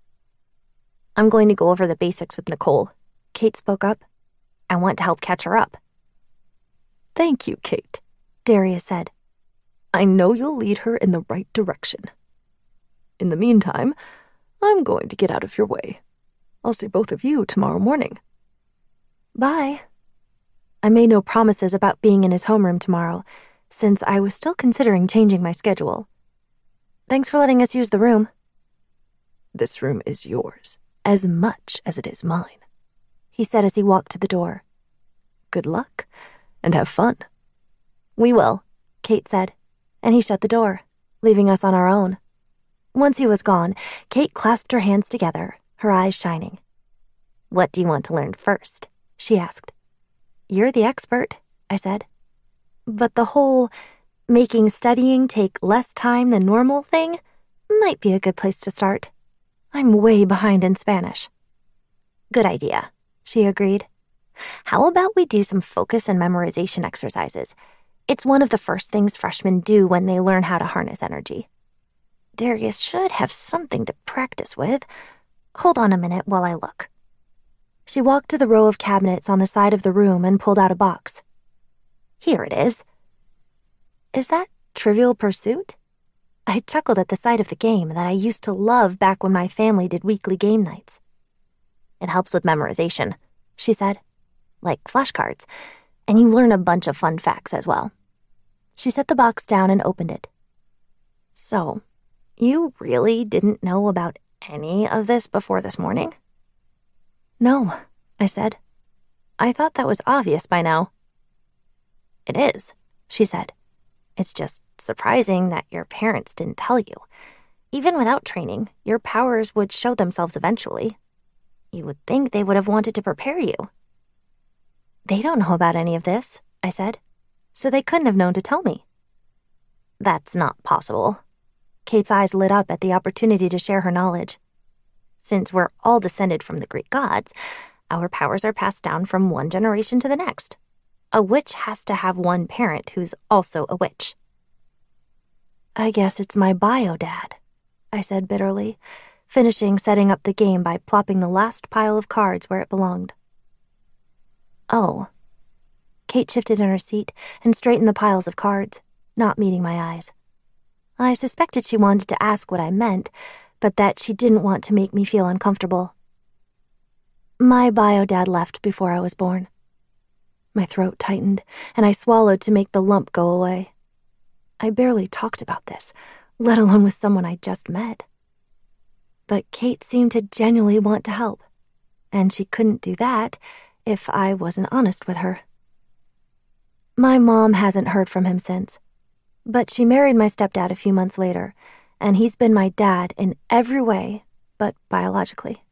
I'm going to go over the basics with Nicole, Kate spoke up. I want to help catch her up. Thank you, Kate, Darius said. I know you'll lead her in the right direction. In the meantime, I'm going to get out of your way. I'll see both of you tomorrow morning. Bye. I made no promises about being in his homeroom tomorrow, since I was still considering changing my schedule. Thanks for letting us use the room. This room is yours, as much as it is mine, he said as he walked to the door. Good luck, and have fun. We will, Kate said, and he shut the door, leaving us on our own. Once he was gone, Kate clasped her hands together, her eyes shining. What do you want to learn first? She asked. You're the expert, I said. But the whole making studying take less time than normal thing might be a good place to start. I'm way behind in Spanish. Good idea, she agreed. How about we do some focus and memorization exercises? It's one of the first things freshmen do when they learn how to harness energy. Darius should have something to practice with. Hold on a minute while I look. She walked to the row of cabinets on the side of the room and pulled out a box. Here it is. Is that Trivial Pursuit? I chuckled at the sight of the game that I used to love back when my family did weekly game nights. It helps with memorization, she said, like flashcards, and you learn a bunch of fun facts as well. She set the box down and opened it. So, you really didn't know about any of this before this morning? No, I said. I thought that was obvious by now. It is, she said. It's just surprising that your parents didn't tell you. Even without training, your powers would show themselves eventually. You would think they would have wanted to prepare you. They don't know about any of this, I said, so they couldn't have known to tell me. That's not possible. Kate's eyes lit up at the opportunity to share her knowledge. Since we're all descended from the Greek gods, our powers are passed down from one generation to the next. A witch has to have one parent who's also a witch. I guess it's my bio dad, I said bitterly, finishing setting up the game by plopping the last pile of cards where it belonged. Oh. Kate shifted in her seat and straightened the piles of cards, not meeting my eyes. I suspected she wanted to ask what I meant, but that she didn't want to make me feel uncomfortable. My bio dad left before I was born. My throat tightened, and I swallowed to make the lump go away. I barely talked about this, let alone with someone I just met. But Kate seemed to genuinely want to help, and she couldn't do that if I wasn't honest with her. My mom hasn't heard from him since, but she married my stepdad a few months later, and he's been my dad in every way but biologically.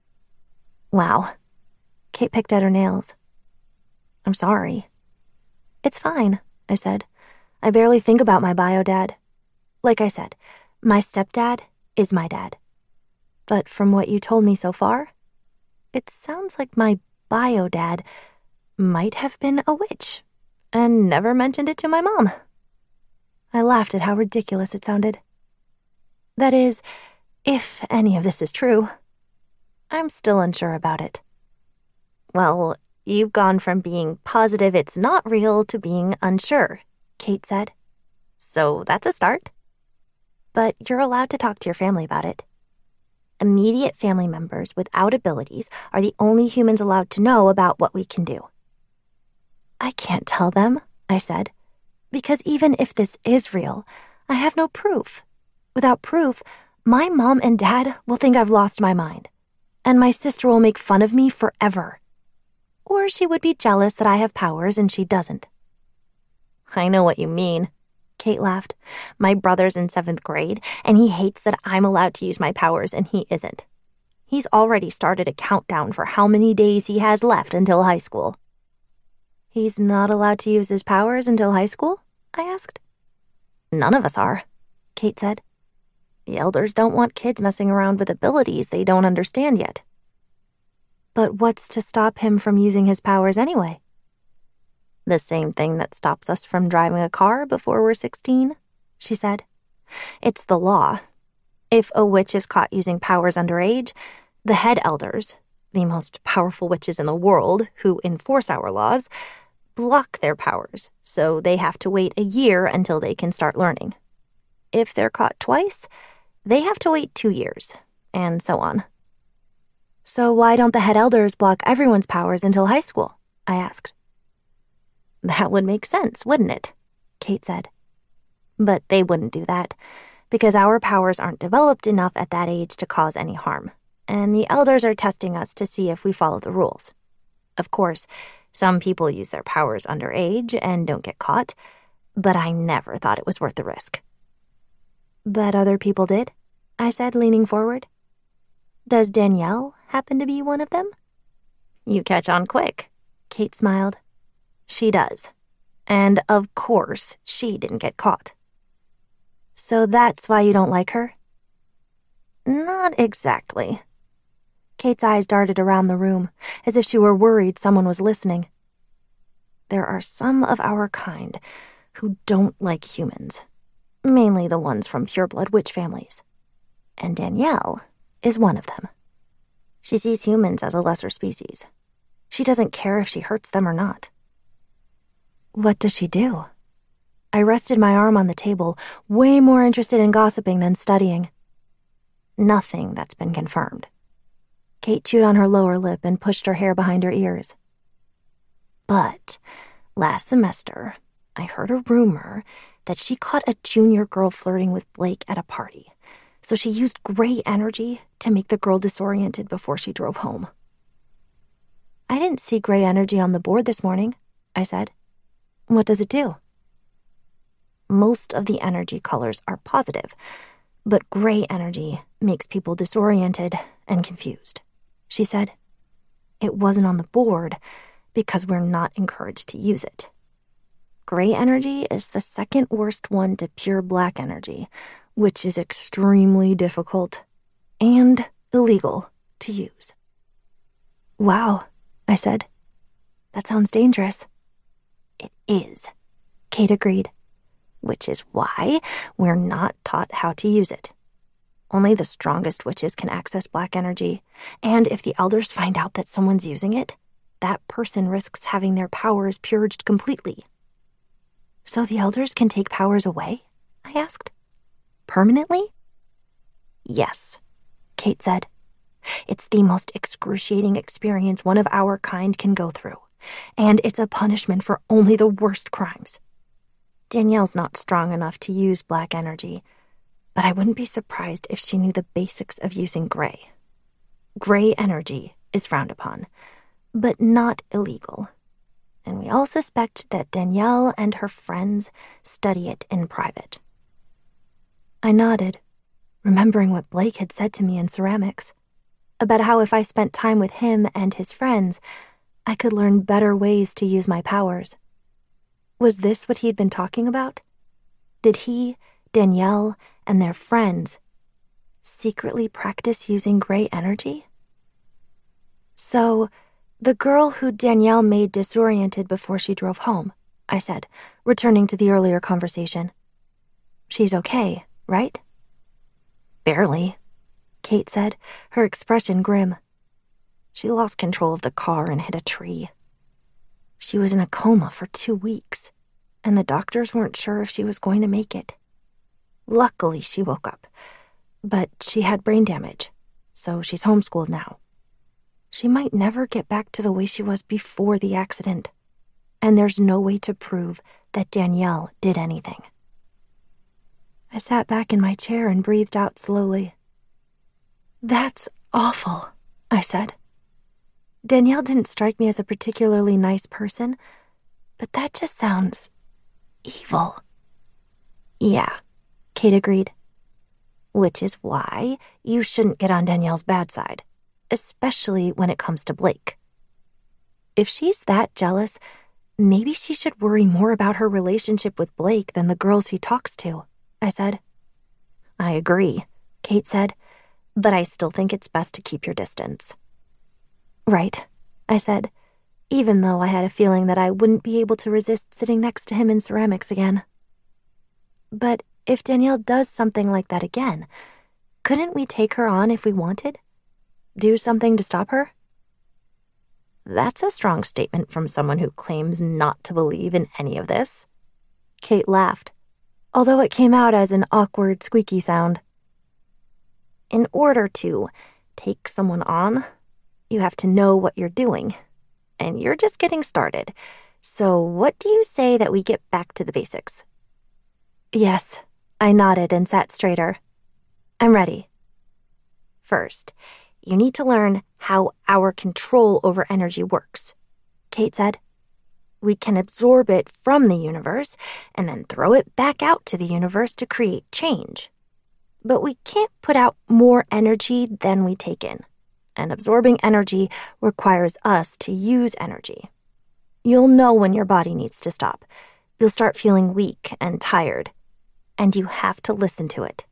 Wow. Kate picked at her nails. I'm sorry. It's fine, I said. I barely think about my bio dad. Like I said, my stepdad is my dad. But from what you told me so far, it sounds like my bio dad might have been a witch and never mentioned it to my mom. I laughed at how ridiculous it sounded. That is, if any of this is true. I'm still unsure about it. Well, you've gone from being positive it's not real to being unsure, Kate said. So that's a start. But you're allowed to talk to your family about it. Immediate family members without abilities are the only humans allowed to know about what we can do. I can't tell them, I said, because even if this is real, I have no proof. Without proof, my mom and dad will think I've lost my mind, and my sister will make fun of me forever. Or she would be jealous that I have powers and she doesn't. I know what you mean, Kate laughed. My brother's in seventh grade, and he hates that I'm allowed to use my powers and he isn't. He's already started a countdown for how many days he has left until high school. He's not allowed to use his powers until high school? I asked. None of us are, Kate said. The elders don't want kids messing around with abilities they don't understand yet. But what's to stop him from using his powers anyway? The same thing that stops us from driving a car before we're sixteen, she said. It's the law. If a witch is caught using powers underage, the head elders, the most powerful witches in the world who enforce our laws, block their powers, so they have to wait a year until they can start learning. If they're caught twice, they have to wait two years, and so on. So why don't the head elders block everyone's powers until high school? I asked. That would make sense, wouldn't it? Kate said. But they wouldn't do that, because our powers aren't developed enough at that age to cause any harm, and the elders are testing us to see if we follow the rules. Of course, some people use their powers underage and don't get caught, but I never thought it was worth the risk. But other people did? I said, leaning forward. Does Danielle happen to be one of them? You catch on quick, Kate smiled. She does. And of course, she didn't get caught. So that's why you don't like her? Not exactly. Kate's eyes darted around the room, as if she were worried someone was listening. There are some of our kind who don't like humans, mainly the ones from pureblood witch families. And Danielle is one of them. She sees humans as a lesser species. She doesn't care if she hurts them or not. What does she do? I rested my arm on the table, way more interested in gossiping than studying. Nothing that's been confirmed. Kate chewed on her lower lip and pushed her hair behind her ears. But last semester, I heard a rumor that she caught a junior girl flirting with Blake at a party, so she used gray energy to make the girl disoriented before she drove home. I didn't see gray energy on the board this morning, I said. What does it do? Most of the energy colors are positive, but gray energy makes people disoriented and confused, she said. It wasn't on the board because we're not encouraged to use it. Gray energy is the second worst one to pure black energy, which is extremely difficult and illegal to use. Wow, I said. That sounds dangerous. It is, Kate agreed, which is why we're not taught how to use it. Only the strongest witches can access black energy, and if the elders find out that someone's using it, that person risks having their powers purged completely. So the elders can take powers away? I asked. Permanently? Yes, Kate said. It's the most excruciating experience one of our kind can go through, and it's a punishment for only the worst crimes. Danielle's not strong enough to use black energy, but I wouldn't be surprised if she knew the basics of using gray. Gray energy is frowned upon, but not illegal. And we all suspect that Danielle and her friends study it in private. I nodded, remembering what Blake had said to me in ceramics, about how if I spent time with him and his friends, I could learn better ways to use my powers. Was this what he'd been talking about? Did he, Danielle, and their friends secretly practice using gray energy? So, the girl who Danielle made disoriented before she drove home, I said, returning to the earlier conversation. She's okay, right? Barely, Kate said, her expression grim. She lost control of the car and hit a tree. She was in a coma for two weeks. and the doctors weren't sure if she was going to make it. Luckily, she woke up, but she had brain damage, so she's homeschooled now. She might never get back to the way she was before the accident, and there's no way to prove that Danielle did anything. I sat back in my chair and breathed out slowly. "That's awful," I said. Danielle didn't strike me as a particularly nice person, but that just sounds evil. "Yeah," Kate agreed. "Which is why you shouldn't get on Danielle's bad side, especially when it comes to Blake. If she's that jealous, maybe she should worry more about her relationship with Blake than the girls he talks to," I said. "I agree," Kate said, "but I still think it's best to keep your distance." "Right," I said, even though I had a feeling that I wouldn't be able to resist sitting next to him in ceramics again. "But if Danielle does something like that again, couldn't we take her on if we wanted? Do something to stop her?" "That's a strong statement from someone who claims not to believe in any of this." Kate laughed, although it came out as an awkward, squeaky sound. "In order to take someone on, you have to know what you're doing, and you're just getting started. So what do you say that we get back to the basics?" "Yes," I nodded and sat straighter. "I'm ready." "First, you need to learn how our control over energy works," Kate said. "We can absorb it from the universe and then throw it back out to the universe to create change. But we can't put out more energy than we take in, and absorbing energy requires us to use energy. You'll know when your body needs to stop. You'll start feeling weak and tired, and you have to listen to it."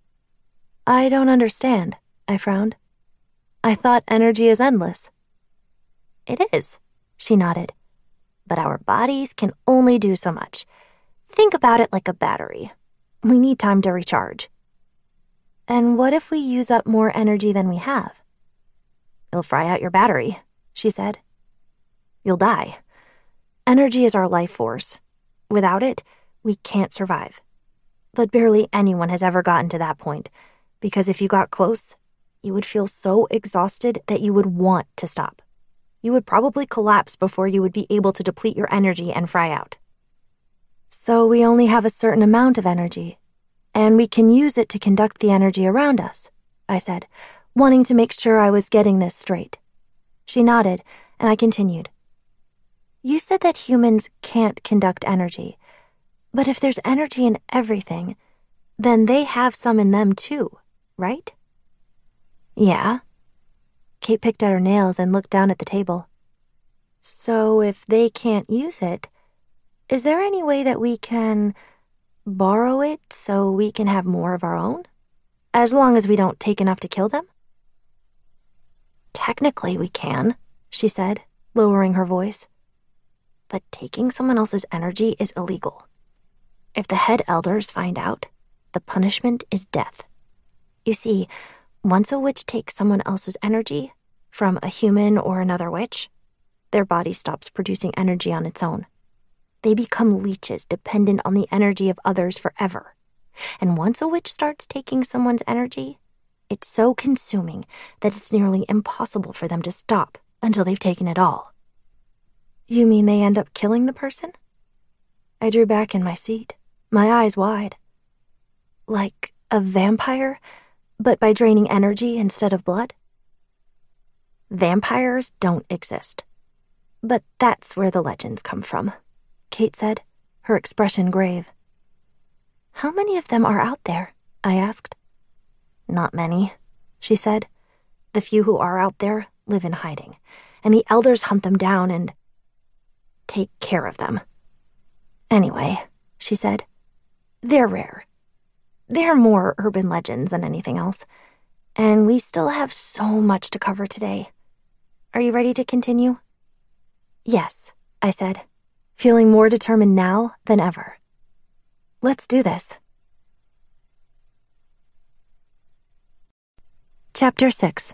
"I don't understand," I frowned. "I thought energy is endless." "It is," she nodded. "But our bodies can only do so much. Think about it like a battery. We need time to recharge." "And what if we use up more energy than we have?" "It'll fry out your battery," she said. "You'll die. Energy is our life force. Without it, we can't survive. But barely anyone has ever gotten to that point, because if you got close, you would feel so exhausted that you would want to stop. You would probably collapse before you would be able to deplete your energy and fry out." "So we only have a certain amount of energy, and we can use it to conduct the energy around us," I said, wanting to make sure I was getting this straight. She nodded, and I continued. "You said that humans can't conduct energy, but if there's energy in everything, then they have some in them too, right?" "Yeah." Kate picked at her nails and looked down at the table. "So if they can't use it, is there any way that we can borrow it so we can have more of our own? As long as we don't take enough to kill them?" "Technically we can," she said, lowering her voice. "But taking someone else's energy is illegal. If the head elders find out, the punishment is death. You see, once a witch takes someone else's energy, from a human or another witch, their body stops producing energy on its own. They become leeches dependent on the energy of others forever. And once a witch starts taking someone's energy, it's so consuming that it's nearly impossible for them to stop until they've taken it all." "You mean they end up killing the person?" I drew back in my seat, my eyes wide. "Like a vampire, but by draining energy instead of blood?" "Vampires don't exist. But that's where the legends come from," Kate said, her expression grave. "How many of them are out there?" I asked. "Not many," she said. "The few who are out there live in hiding, and the elders hunt them down and take care of them. Anyway," she said, "they're rare. They're more urban legends than anything else, and we still have so much to cover today. Are you ready to continue?" "Yes," I said, feeling more determined now than ever. "Let's do this." Chapter six.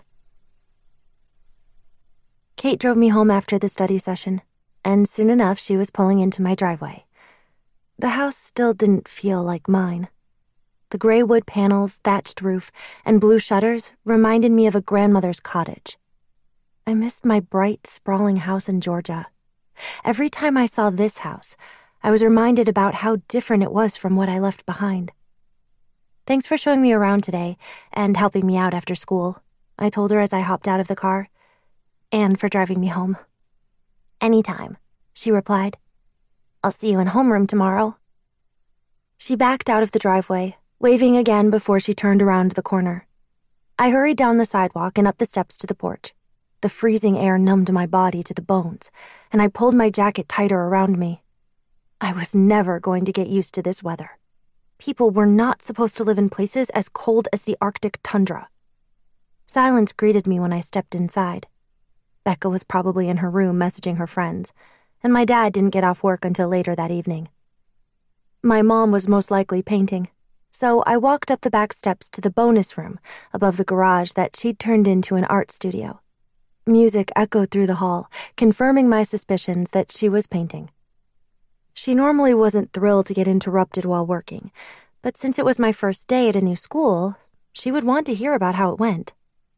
Kate drove me home after the study session, and soon enough she was pulling into my driveway. The house still didn't feel like mine. The gray wood panels, thatched roof, and blue shutters reminded me of a grandmother's cottage. I missed my bright, sprawling house in Georgia. Every time I saw this house, I was reminded about how different it was from what I left behind. "Thanks for showing me around today and helping me out after school," I told her as I hopped out of the car. "And for driving me home." "Anytime," she replied. "I'll see you in homeroom tomorrow." She backed out of the driveway, waving again before she turned around the corner. I hurried down the sidewalk and up the steps to the porch. The freezing air numbed my body to the bones, and I pulled my jacket tighter around me. I was never going to get used to this weather. People were not supposed to live in places as cold as the Arctic tundra. Silence greeted me when I stepped inside. Becca was probably in her room messaging her friends, and my dad didn't get off work until later that evening. My mom was most likely painting, so I walked up the back steps to the bonus room above the garage that she'd turned into an art studio. Music echoed through the hall, confirming my suspicions that she was painting. She normally wasn't thrilled to get interrupted while working, but since it was my first day at a new school, she would want to hear about how it went.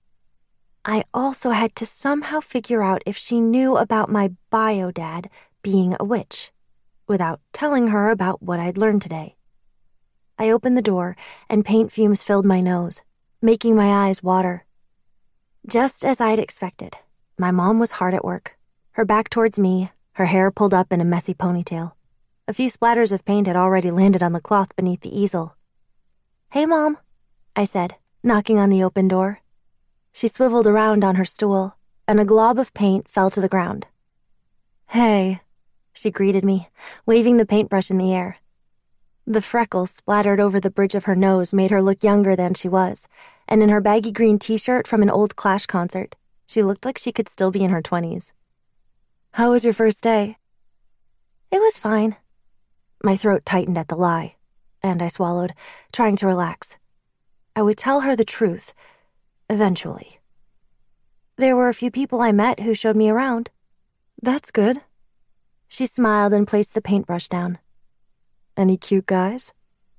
I also had to somehow figure out if she knew about my bio dad being a witch, without telling her about what I'd learned today. I opened the door, and paint fumes filled my nose, making my eyes water. Just as I'd expected, my mom was hard at work, her back towards me, her hair pulled up in a messy ponytail. A few splatters of paint had already landed on the cloth beneath the easel. "Hey, Mom," I said, knocking on the open door. She swiveled around on her stool, and a glob of paint fell to the ground. "Hey," she greeted me, waving the paintbrush in the air. The freckles splattered over the bridge of her nose made her look younger than she was, and in her baggy green t-shirt from an old Clash concert, she looked like she could still be in her twenties. "How was your first day?" "It was fine." My throat tightened at the lie, and I swallowed, trying to relax. I would tell her the truth, eventually. "There were a few people I met who showed me around." "That's good." She smiled and placed the paintbrush down. "Any cute guys?"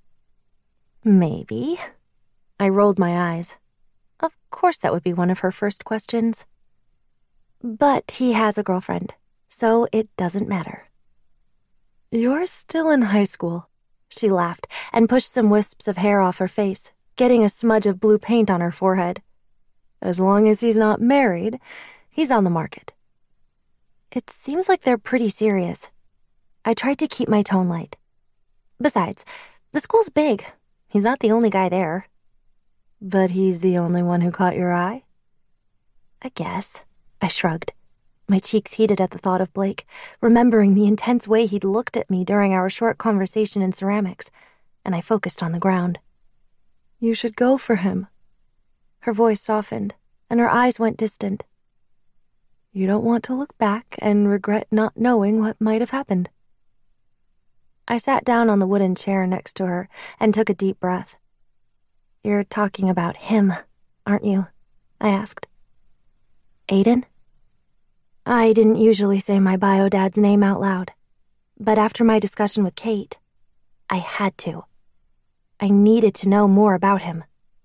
"Maybe." I rolled my eyes. Of course that would be one of her first questions. "But he has a girlfriend, so it doesn't matter." "You're still in high school," she laughed and pushed some wisps of hair off her face, getting a smudge of blue paint on her forehead. "As long as he's not married, he's on the market." It seems like they're pretty serious. I tried to keep my tone light. Besides, the school's big. He's not the only guy there. "But he's the only one who caught your eye?" "I guess." I shrugged. My cheeks heated at the thought of Blake, remembering the intense way he'd looked at me during our short conversation in ceramics, and I focused on the ground. "You should go for him." Her voice softened, and her eyes went distant. "You don't want to look back and regret not knowing what might have happened." I sat down on the wooden chair next to her and took a deep breath. "You're talking about him, aren't you?" I asked. "Aiden?" I didn't usually say my bio dad's name out loud, but after my discussion with Kate, I had to. I needed to know more about him.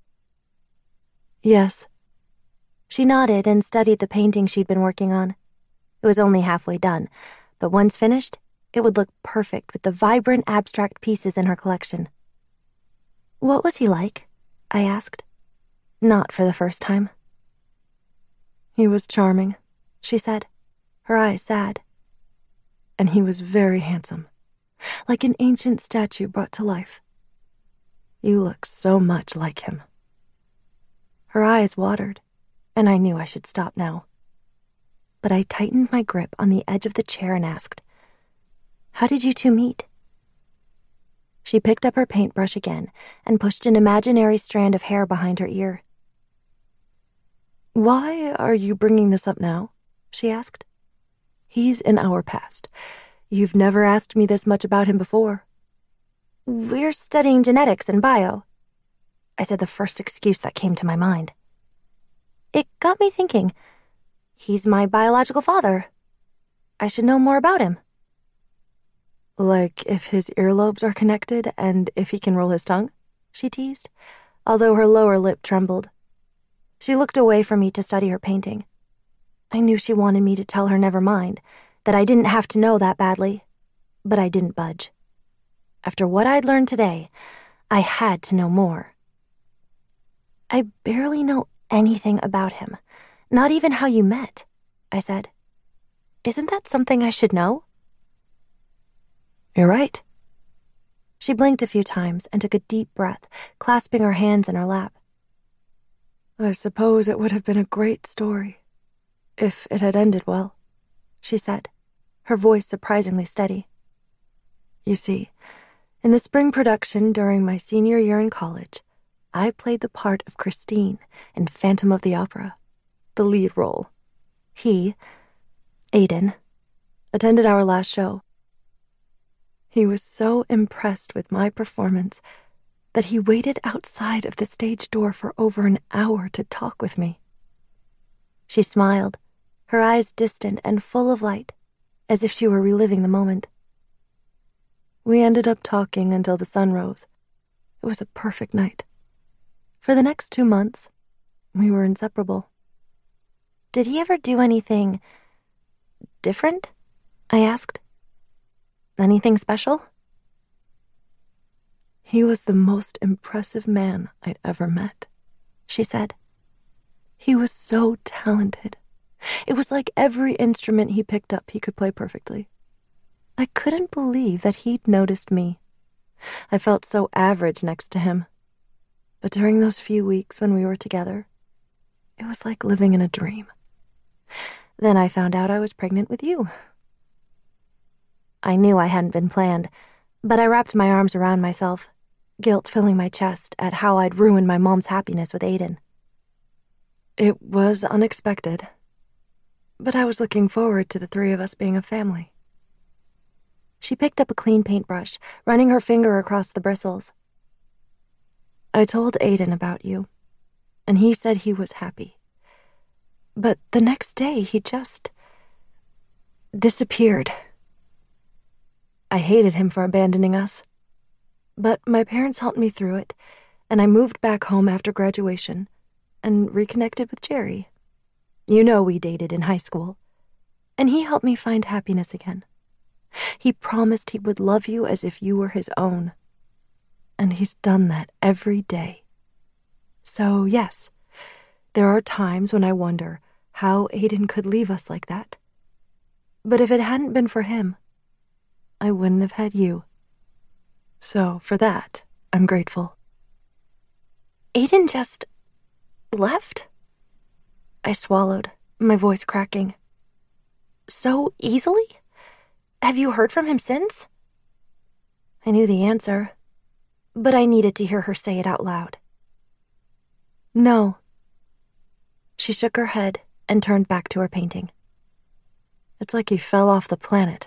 "Yes." She nodded and studied the painting she'd been working on. It was only halfway done, but once finished, it would look perfect with the vibrant abstract pieces in her collection. "What was he like?" I asked. Not for the first time. "He was charming," she said, her eyes sad. "And he was very handsome, like an ancient statue brought to life. You look so much like him." Her eyes watered, and I knew I should stop now. But I tightened my grip on the edge of the chair and asked, "How did you two meet?" She picked up her paintbrush again and pushed an imaginary strand of hair behind her ear. "Why are you bringing this up now?" she asked. "He's in our past. You've never asked me this much about him before." "We're studying genetics and bio," I said, the first excuse that came to my mind. It got me thinking. He's my biological father. I should know more about him. Like if his earlobes are connected and if he can roll his tongue? She teased, although her lower lip trembled. She looked away from me to study her painting. I knew she wanted me to tell her never mind, that I didn't have to know that badly, but I didn't budge. After what I'd learned today, I had to know more. I barely know anything about him, not even how you met, I said. Isn't that something I should know? You're right. She blinked a few times and took a deep breath, clasping her hands in her lap. I suppose it would have been a great story, if it had ended well, she said, her voice surprisingly steady. You see, in the spring production during my senior year in college, I played the part of Christine in Phantom of the Opera, the lead role. He, Aiden, attended our last show. He was so impressed with my performance that he waited outside of the stage door for over an hour to talk with me. She smiled, her eyes distant and full of light, as if she were reliving the moment. We ended up talking until the sun rose. It was a perfect night. For the next two months, we were inseparable. Did he ever do anything different? I asked. Anything special? He was the most impressive man I'd ever met, she said. He was so talented. It was like every instrument he picked up he could play perfectly. I couldn't believe that he'd noticed me. I felt so average next to him. But during those few weeks when we were together, it was like living in a dream. Then I found out I was pregnant with you. I knew I hadn't been planned, but I wrapped my arms around myself, guilt filling my chest at how I'd ruined my mom's happiness with Aiden. It was unexpected, but I was looking forward to the three of us being a family. She picked up a clean paintbrush, running her finger across the bristles. I told Aiden about you, and he said he was happy. But the next day, he just disappeared. I hated him for abandoning us, but my parents helped me through it, and I moved back home after graduation and reconnected with Jerry. You know we dated in high school, and he helped me find happiness again. He promised he would love you as if you were his own, and he's done that every day. So, yes, there are times when I wonder how Aiden could leave us like that. But if it hadn't been for him, I wouldn't have had you. So, for that, I'm grateful. Aiden just left? I swallowed, my voice cracking. So easily? Have you heard from him since? I knew the answer, but I needed to hear her say it out loud. No. She shook her head and turned back to her painting. It's like he fell off the planet.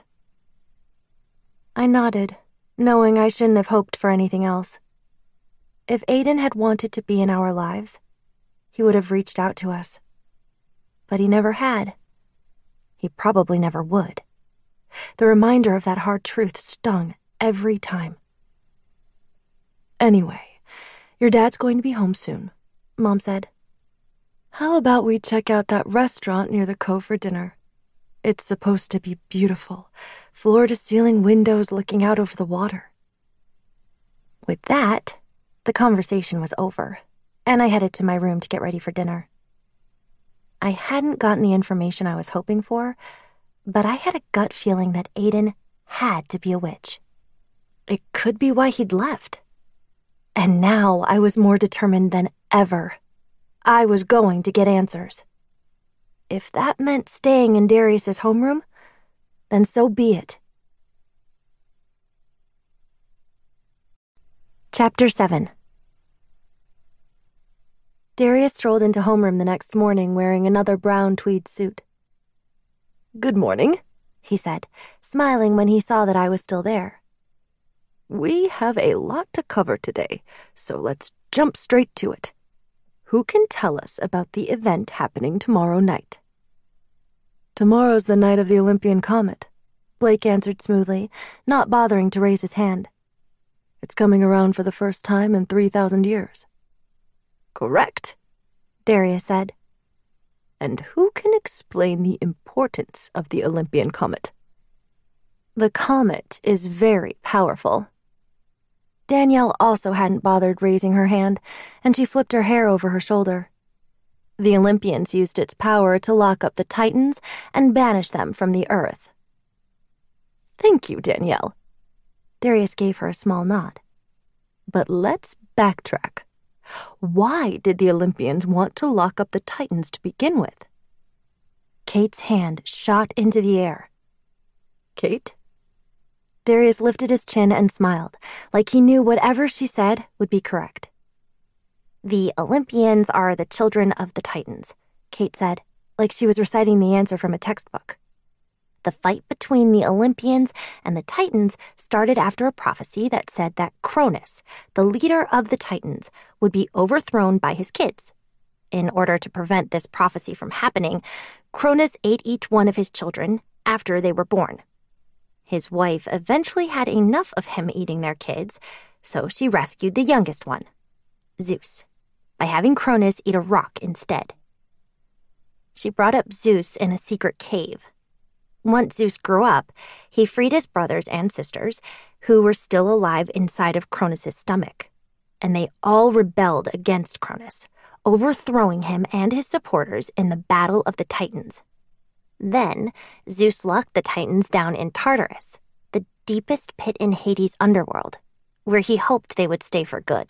I nodded, knowing I shouldn't have hoped for anything else. If Aiden had wanted to be in our lives, he would have reached out to us. But he never had. He probably never would. The reminder of that hard truth stung every time. Anyway, your dad's going to be home soon, Mom said. How about we check out that restaurant near the cove for dinner? It's supposed to be beautiful, floor-to-ceiling windows looking out over the water. With that, the conversation was over, and I headed to my room to get ready for dinner. I hadn't gotten the information I was hoping for, but I had a gut feeling that Aiden had to be a witch. It could be why he'd left. And now I was more determined than ever. I was going to get answers. If that meant staying in Darius's homeroom, then so be it. Chapter seven. Darius strolled into homeroom the next morning wearing another brown tweed suit. Good morning, he said, smiling when he saw that I was still there. We have a lot to cover today, so let's jump straight to it. Who can tell us about the event happening tomorrow night? Tomorrow's the night of the Olympian Comet, Blake answered smoothly, not bothering to raise his hand. It's coming around for the first time in three thousand years. Correct, Darius said. And who can explain the importance of the Olympian comet? The comet is very powerful. Danielle also hadn't bothered raising her hand, and she flipped her hair over her shoulder. The Olympians used its power to lock up the Titans and banish them from the Earth. Thank you, Danielle. Darius gave her a small nod. But let's backtrack. Why did the Olympians want to lock up the Titans to begin with? Kate's hand shot into the air. Kate? Darius lifted his chin and smiled, like he knew whatever she said would be correct. The Olympians are the children of the Titans, Kate said, like she was reciting the answer from a textbook. The fight between the Olympians and the Titans started after a prophecy that said that Cronus, the leader of the Titans, would be overthrown by his kids. In order to prevent this prophecy from happening, Cronus ate each one of his children after they were born. His wife eventually had enough of him eating their kids, so she rescued the youngest one, Zeus, by having Cronus eat a rock instead. She brought up Zeus in a secret cave. Once Zeus grew up, he freed his brothers and sisters, who were still alive inside of Cronus' stomach, and they all rebelled against Cronus, overthrowing him and his supporters in the Battle of the Titans. Then, Zeus locked the Titans down in Tartarus, the deepest pit in Hades' underworld, where he hoped they would stay for good.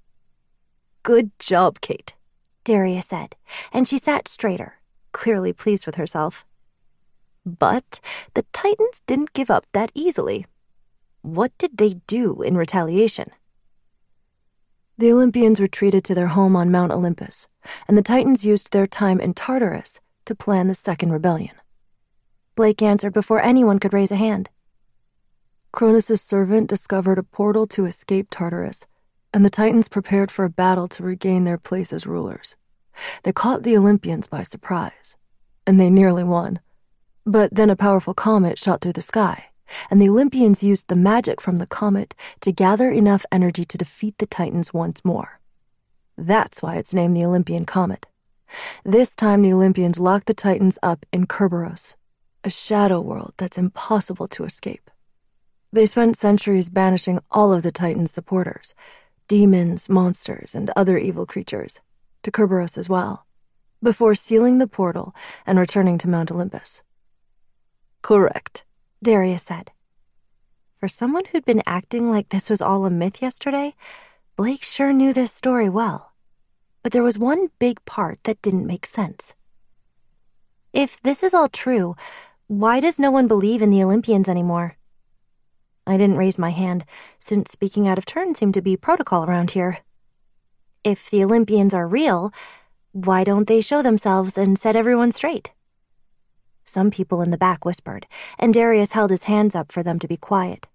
Good job, Kate, Darius said, and she sat straighter, clearly pleased with herself. But the Titans didn't give up that easily. What did they do in retaliation? The Olympians retreated to their home on Mount Olympus, and the Titans used their time in Tartarus to plan the second rebellion. Blake answered before anyone could raise a hand. Cronus' servant discovered a portal to escape Tartarus, and the Titans prepared for a battle to regain their place as rulers. They caught the Olympians by surprise, and they nearly won. But then a powerful comet shot through the sky, and the Olympians used the magic from the comet to gather enough energy to defeat the Titans once more. That's why it's named the Olympian Comet. This time the Olympians locked the Titans up in Kerberos, a shadow world that's impossible to escape. They spent centuries banishing all of the Titans' supporters, demons, monsters, and other evil creatures, to Kerberos as well, before sealing the portal and returning to Mount Olympus. Correct, Darius said. For someone who'd been acting like this was all a myth yesterday, Blake sure knew this story well. But there was one big part that didn't make sense. If this is all true, why does no one believe in the Olympians anymore? I didn't raise my hand, since speaking out of turn seemed to be protocol around here. If the Olympians are real, why don't they show themselves and set everyone straight? Some people in the back whispered, and Darius held his hands up for them to be quiet.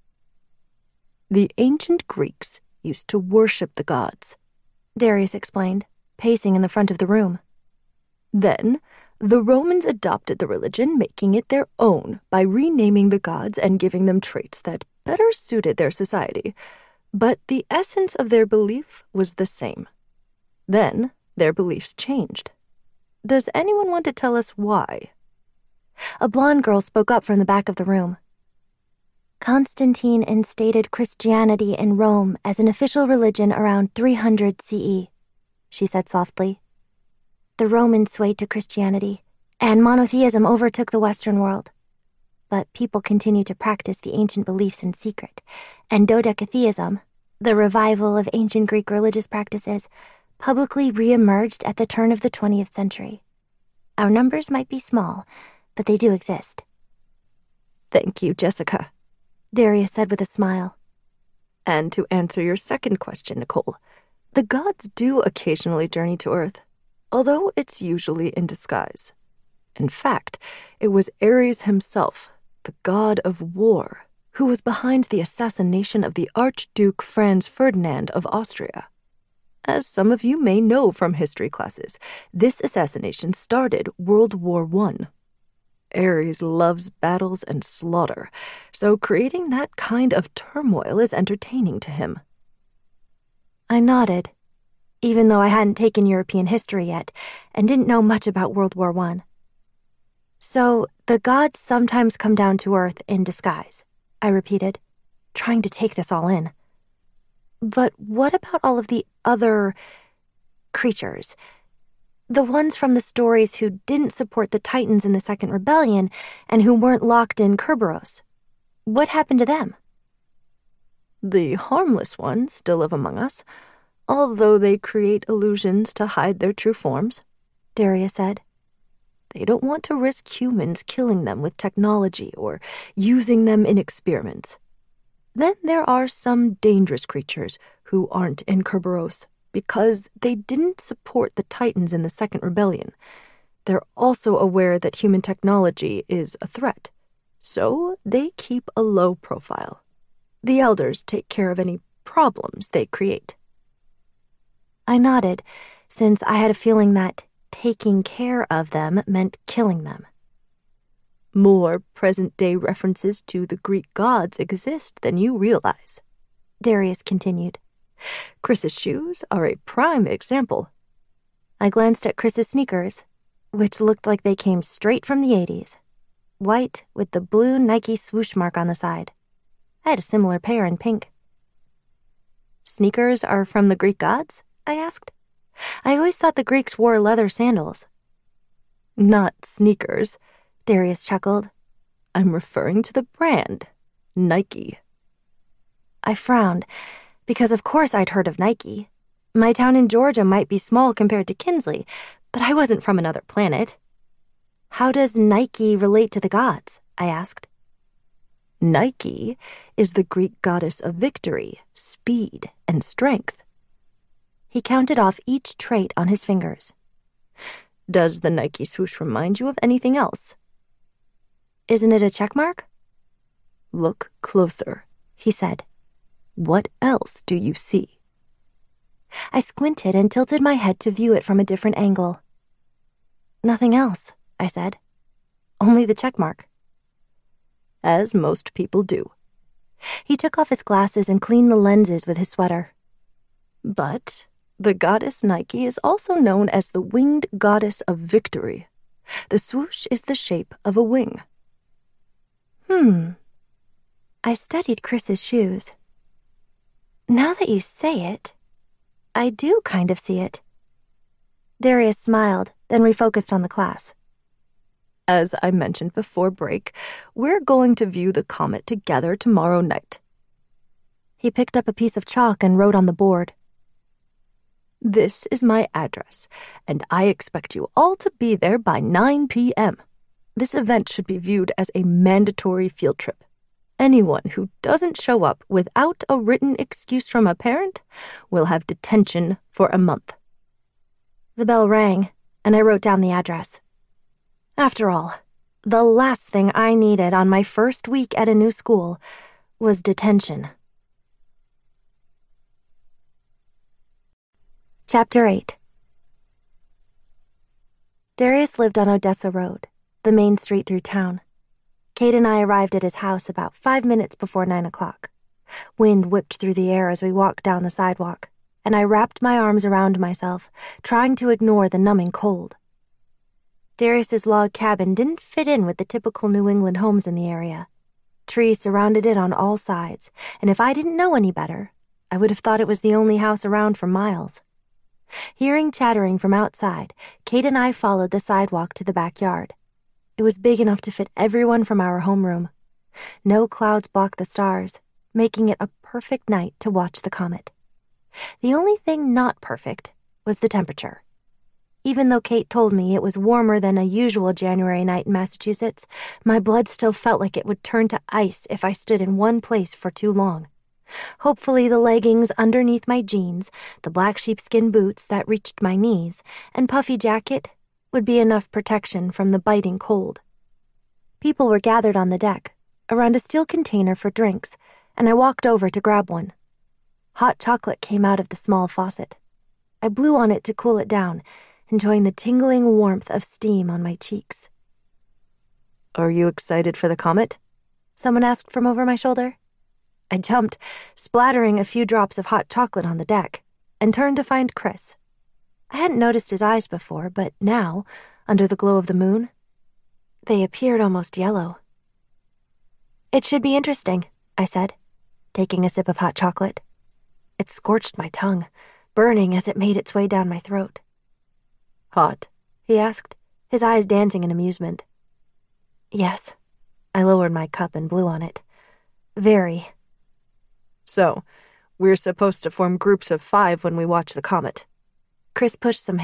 The ancient Greeks used to worship the gods, Darius explained, pacing in the front of the room. Then, the Romans adopted the religion, making it their own by renaming the gods and giving them traits that better suited their society. But the essence of their belief was the same. Then, their beliefs changed. Does anyone want to tell us why? A blonde girl spoke up from the back of the room. Constantine instated Christianity in Rome as an official religion around three hundred C E, she said softly. The Romans swayed to Christianity, and monotheism overtook the Western world. But people continued to practice the ancient beliefs in secret, and dodecatheism, the revival of ancient Greek religious practices, publicly re-emerged at the turn of the twentieth century. Our numbers might be small, but they do exist. Thank you, Jessica, Darius said with a smile. And to answer your second question, Nicole, the gods do occasionally journey to Earth, although it's usually in disguise. In fact, it was Ares himself, the god of war, who was behind the assassination of the Archduke Franz Ferdinand of Austria. As some of you may know from history classes, this assassination started World War One. Ares loves battles and slaughter, so creating that kind of turmoil is entertaining to him. I nodded, even though I hadn't taken European history yet and didn't know much about World War One. So, the gods sometimes come down to Earth in disguise, I repeated, trying to take this all in. But what about all of the other creatures? The ones from the stories who didn't support the Titans in the Second Rebellion and who weren't locked in Kerberos. What happened to them? The harmless ones still live among us, although they create illusions to hide their true forms, Daria said. They don't want to risk humans killing them with technology or using them in experiments. Then there are some dangerous creatures who aren't in Kerberos because they didn't support the Titans in the Second Rebellion. They're also aware that human technology is a threat, so they keep a low profile. The elders take care of any problems they create. I nodded, since I had a feeling that taking care of them meant killing them. More present-day references to the Greek gods exist than you realize, Darius continued. Chris's shoes are a prime example. I glanced at Chris's sneakers, which looked like they came straight from the eighties. White with the blue Nike swoosh mark on the side. I had a similar pair in pink. Sneakers are from the Greek gods? I asked. I always thought the Greeks wore leather sandals. Not sneakers, Darius chuckled. I'm referring to the brand, Nike. I frowned, because of course I'd heard of Nike. My town in Georgia might be small compared to Kinsley, but I wasn't from another planet. How does Nike relate to the gods? I asked. Nike is the Greek goddess of victory, speed, and strength. He counted off each trait on his fingers. Does the Nike swoosh remind you of anything else? Isn't it a check mark? Look closer, he said. What else do you see? I squinted and tilted my head to view it from a different angle. Nothing else, I said. Only the check mark. As most people do. He took off his glasses and cleaned the lenses with his sweater. But the goddess Nike is also known as the winged goddess of victory. The swoosh is the shape of a wing. Hmm. I studied Chris's shoes. Now that you say it, I do kind of see it. Darius smiled, then refocused on the class. As I mentioned before break, we're going to view the comet together tomorrow night. He picked up a piece of chalk and wrote on the board. This is my address, and I expect you all to be there by nine p.m. This event should be viewed as a mandatory field trip. Anyone who doesn't show up without a written excuse from a parent will have detention for a month. The bell rang, and I wrote down the address. After all, the last thing I needed on my first week at a new school was detention. Chapter eight. Darius lived on Odessa Road, the main street through town. Kate and I arrived at his house about five minutes before nine o'clock. Wind whipped through the air as we walked down the sidewalk, and I wrapped my arms around myself, trying to ignore the numbing cold. Darius's log cabin didn't fit in with the typical New England homes in the area. Trees surrounded it on all sides, and if I didn't know any better, I would have thought it was the only house around for miles. Hearing chattering from outside, Kate and I followed the sidewalk to the backyard. It was big enough to fit everyone from our homeroom. No clouds blocked the stars, making it a perfect night to watch the comet. The only thing not perfect was the temperature. Even though Kate told me it was warmer than a usual January night in Massachusetts, my blood still felt like it would turn to ice if I stood in one place for too long. Hopefully the leggings underneath my jeans, the black sheepskin boots that reached my knees, and puffy jacket would be enough protection from the biting cold. People were gathered on the deck, around a steel container for drinks, and I walked over to grab one. Hot chocolate came out of the small faucet. I blew on it to cool it down, enjoying the tingling warmth of steam on my cheeks. Are you excited for the comet? Someone asked from over my shoulder. I jumped, splattering a few drops of hot chocolate on the deck, and turned to find Chris. I hadn't noticed his eyes before, but now, under the glow of the moon, they appeared almost yellow. It should be interesting, I said, taking a sip of hot chocolate. It scorched my tongue, burning as it made its way down my throat. Hot? He asked, his eyes dancing in amusement. Yes. I lowered my cup and blew on it. Very. So, we're supposed to form groups of five when we watch the comet. Chris pushed some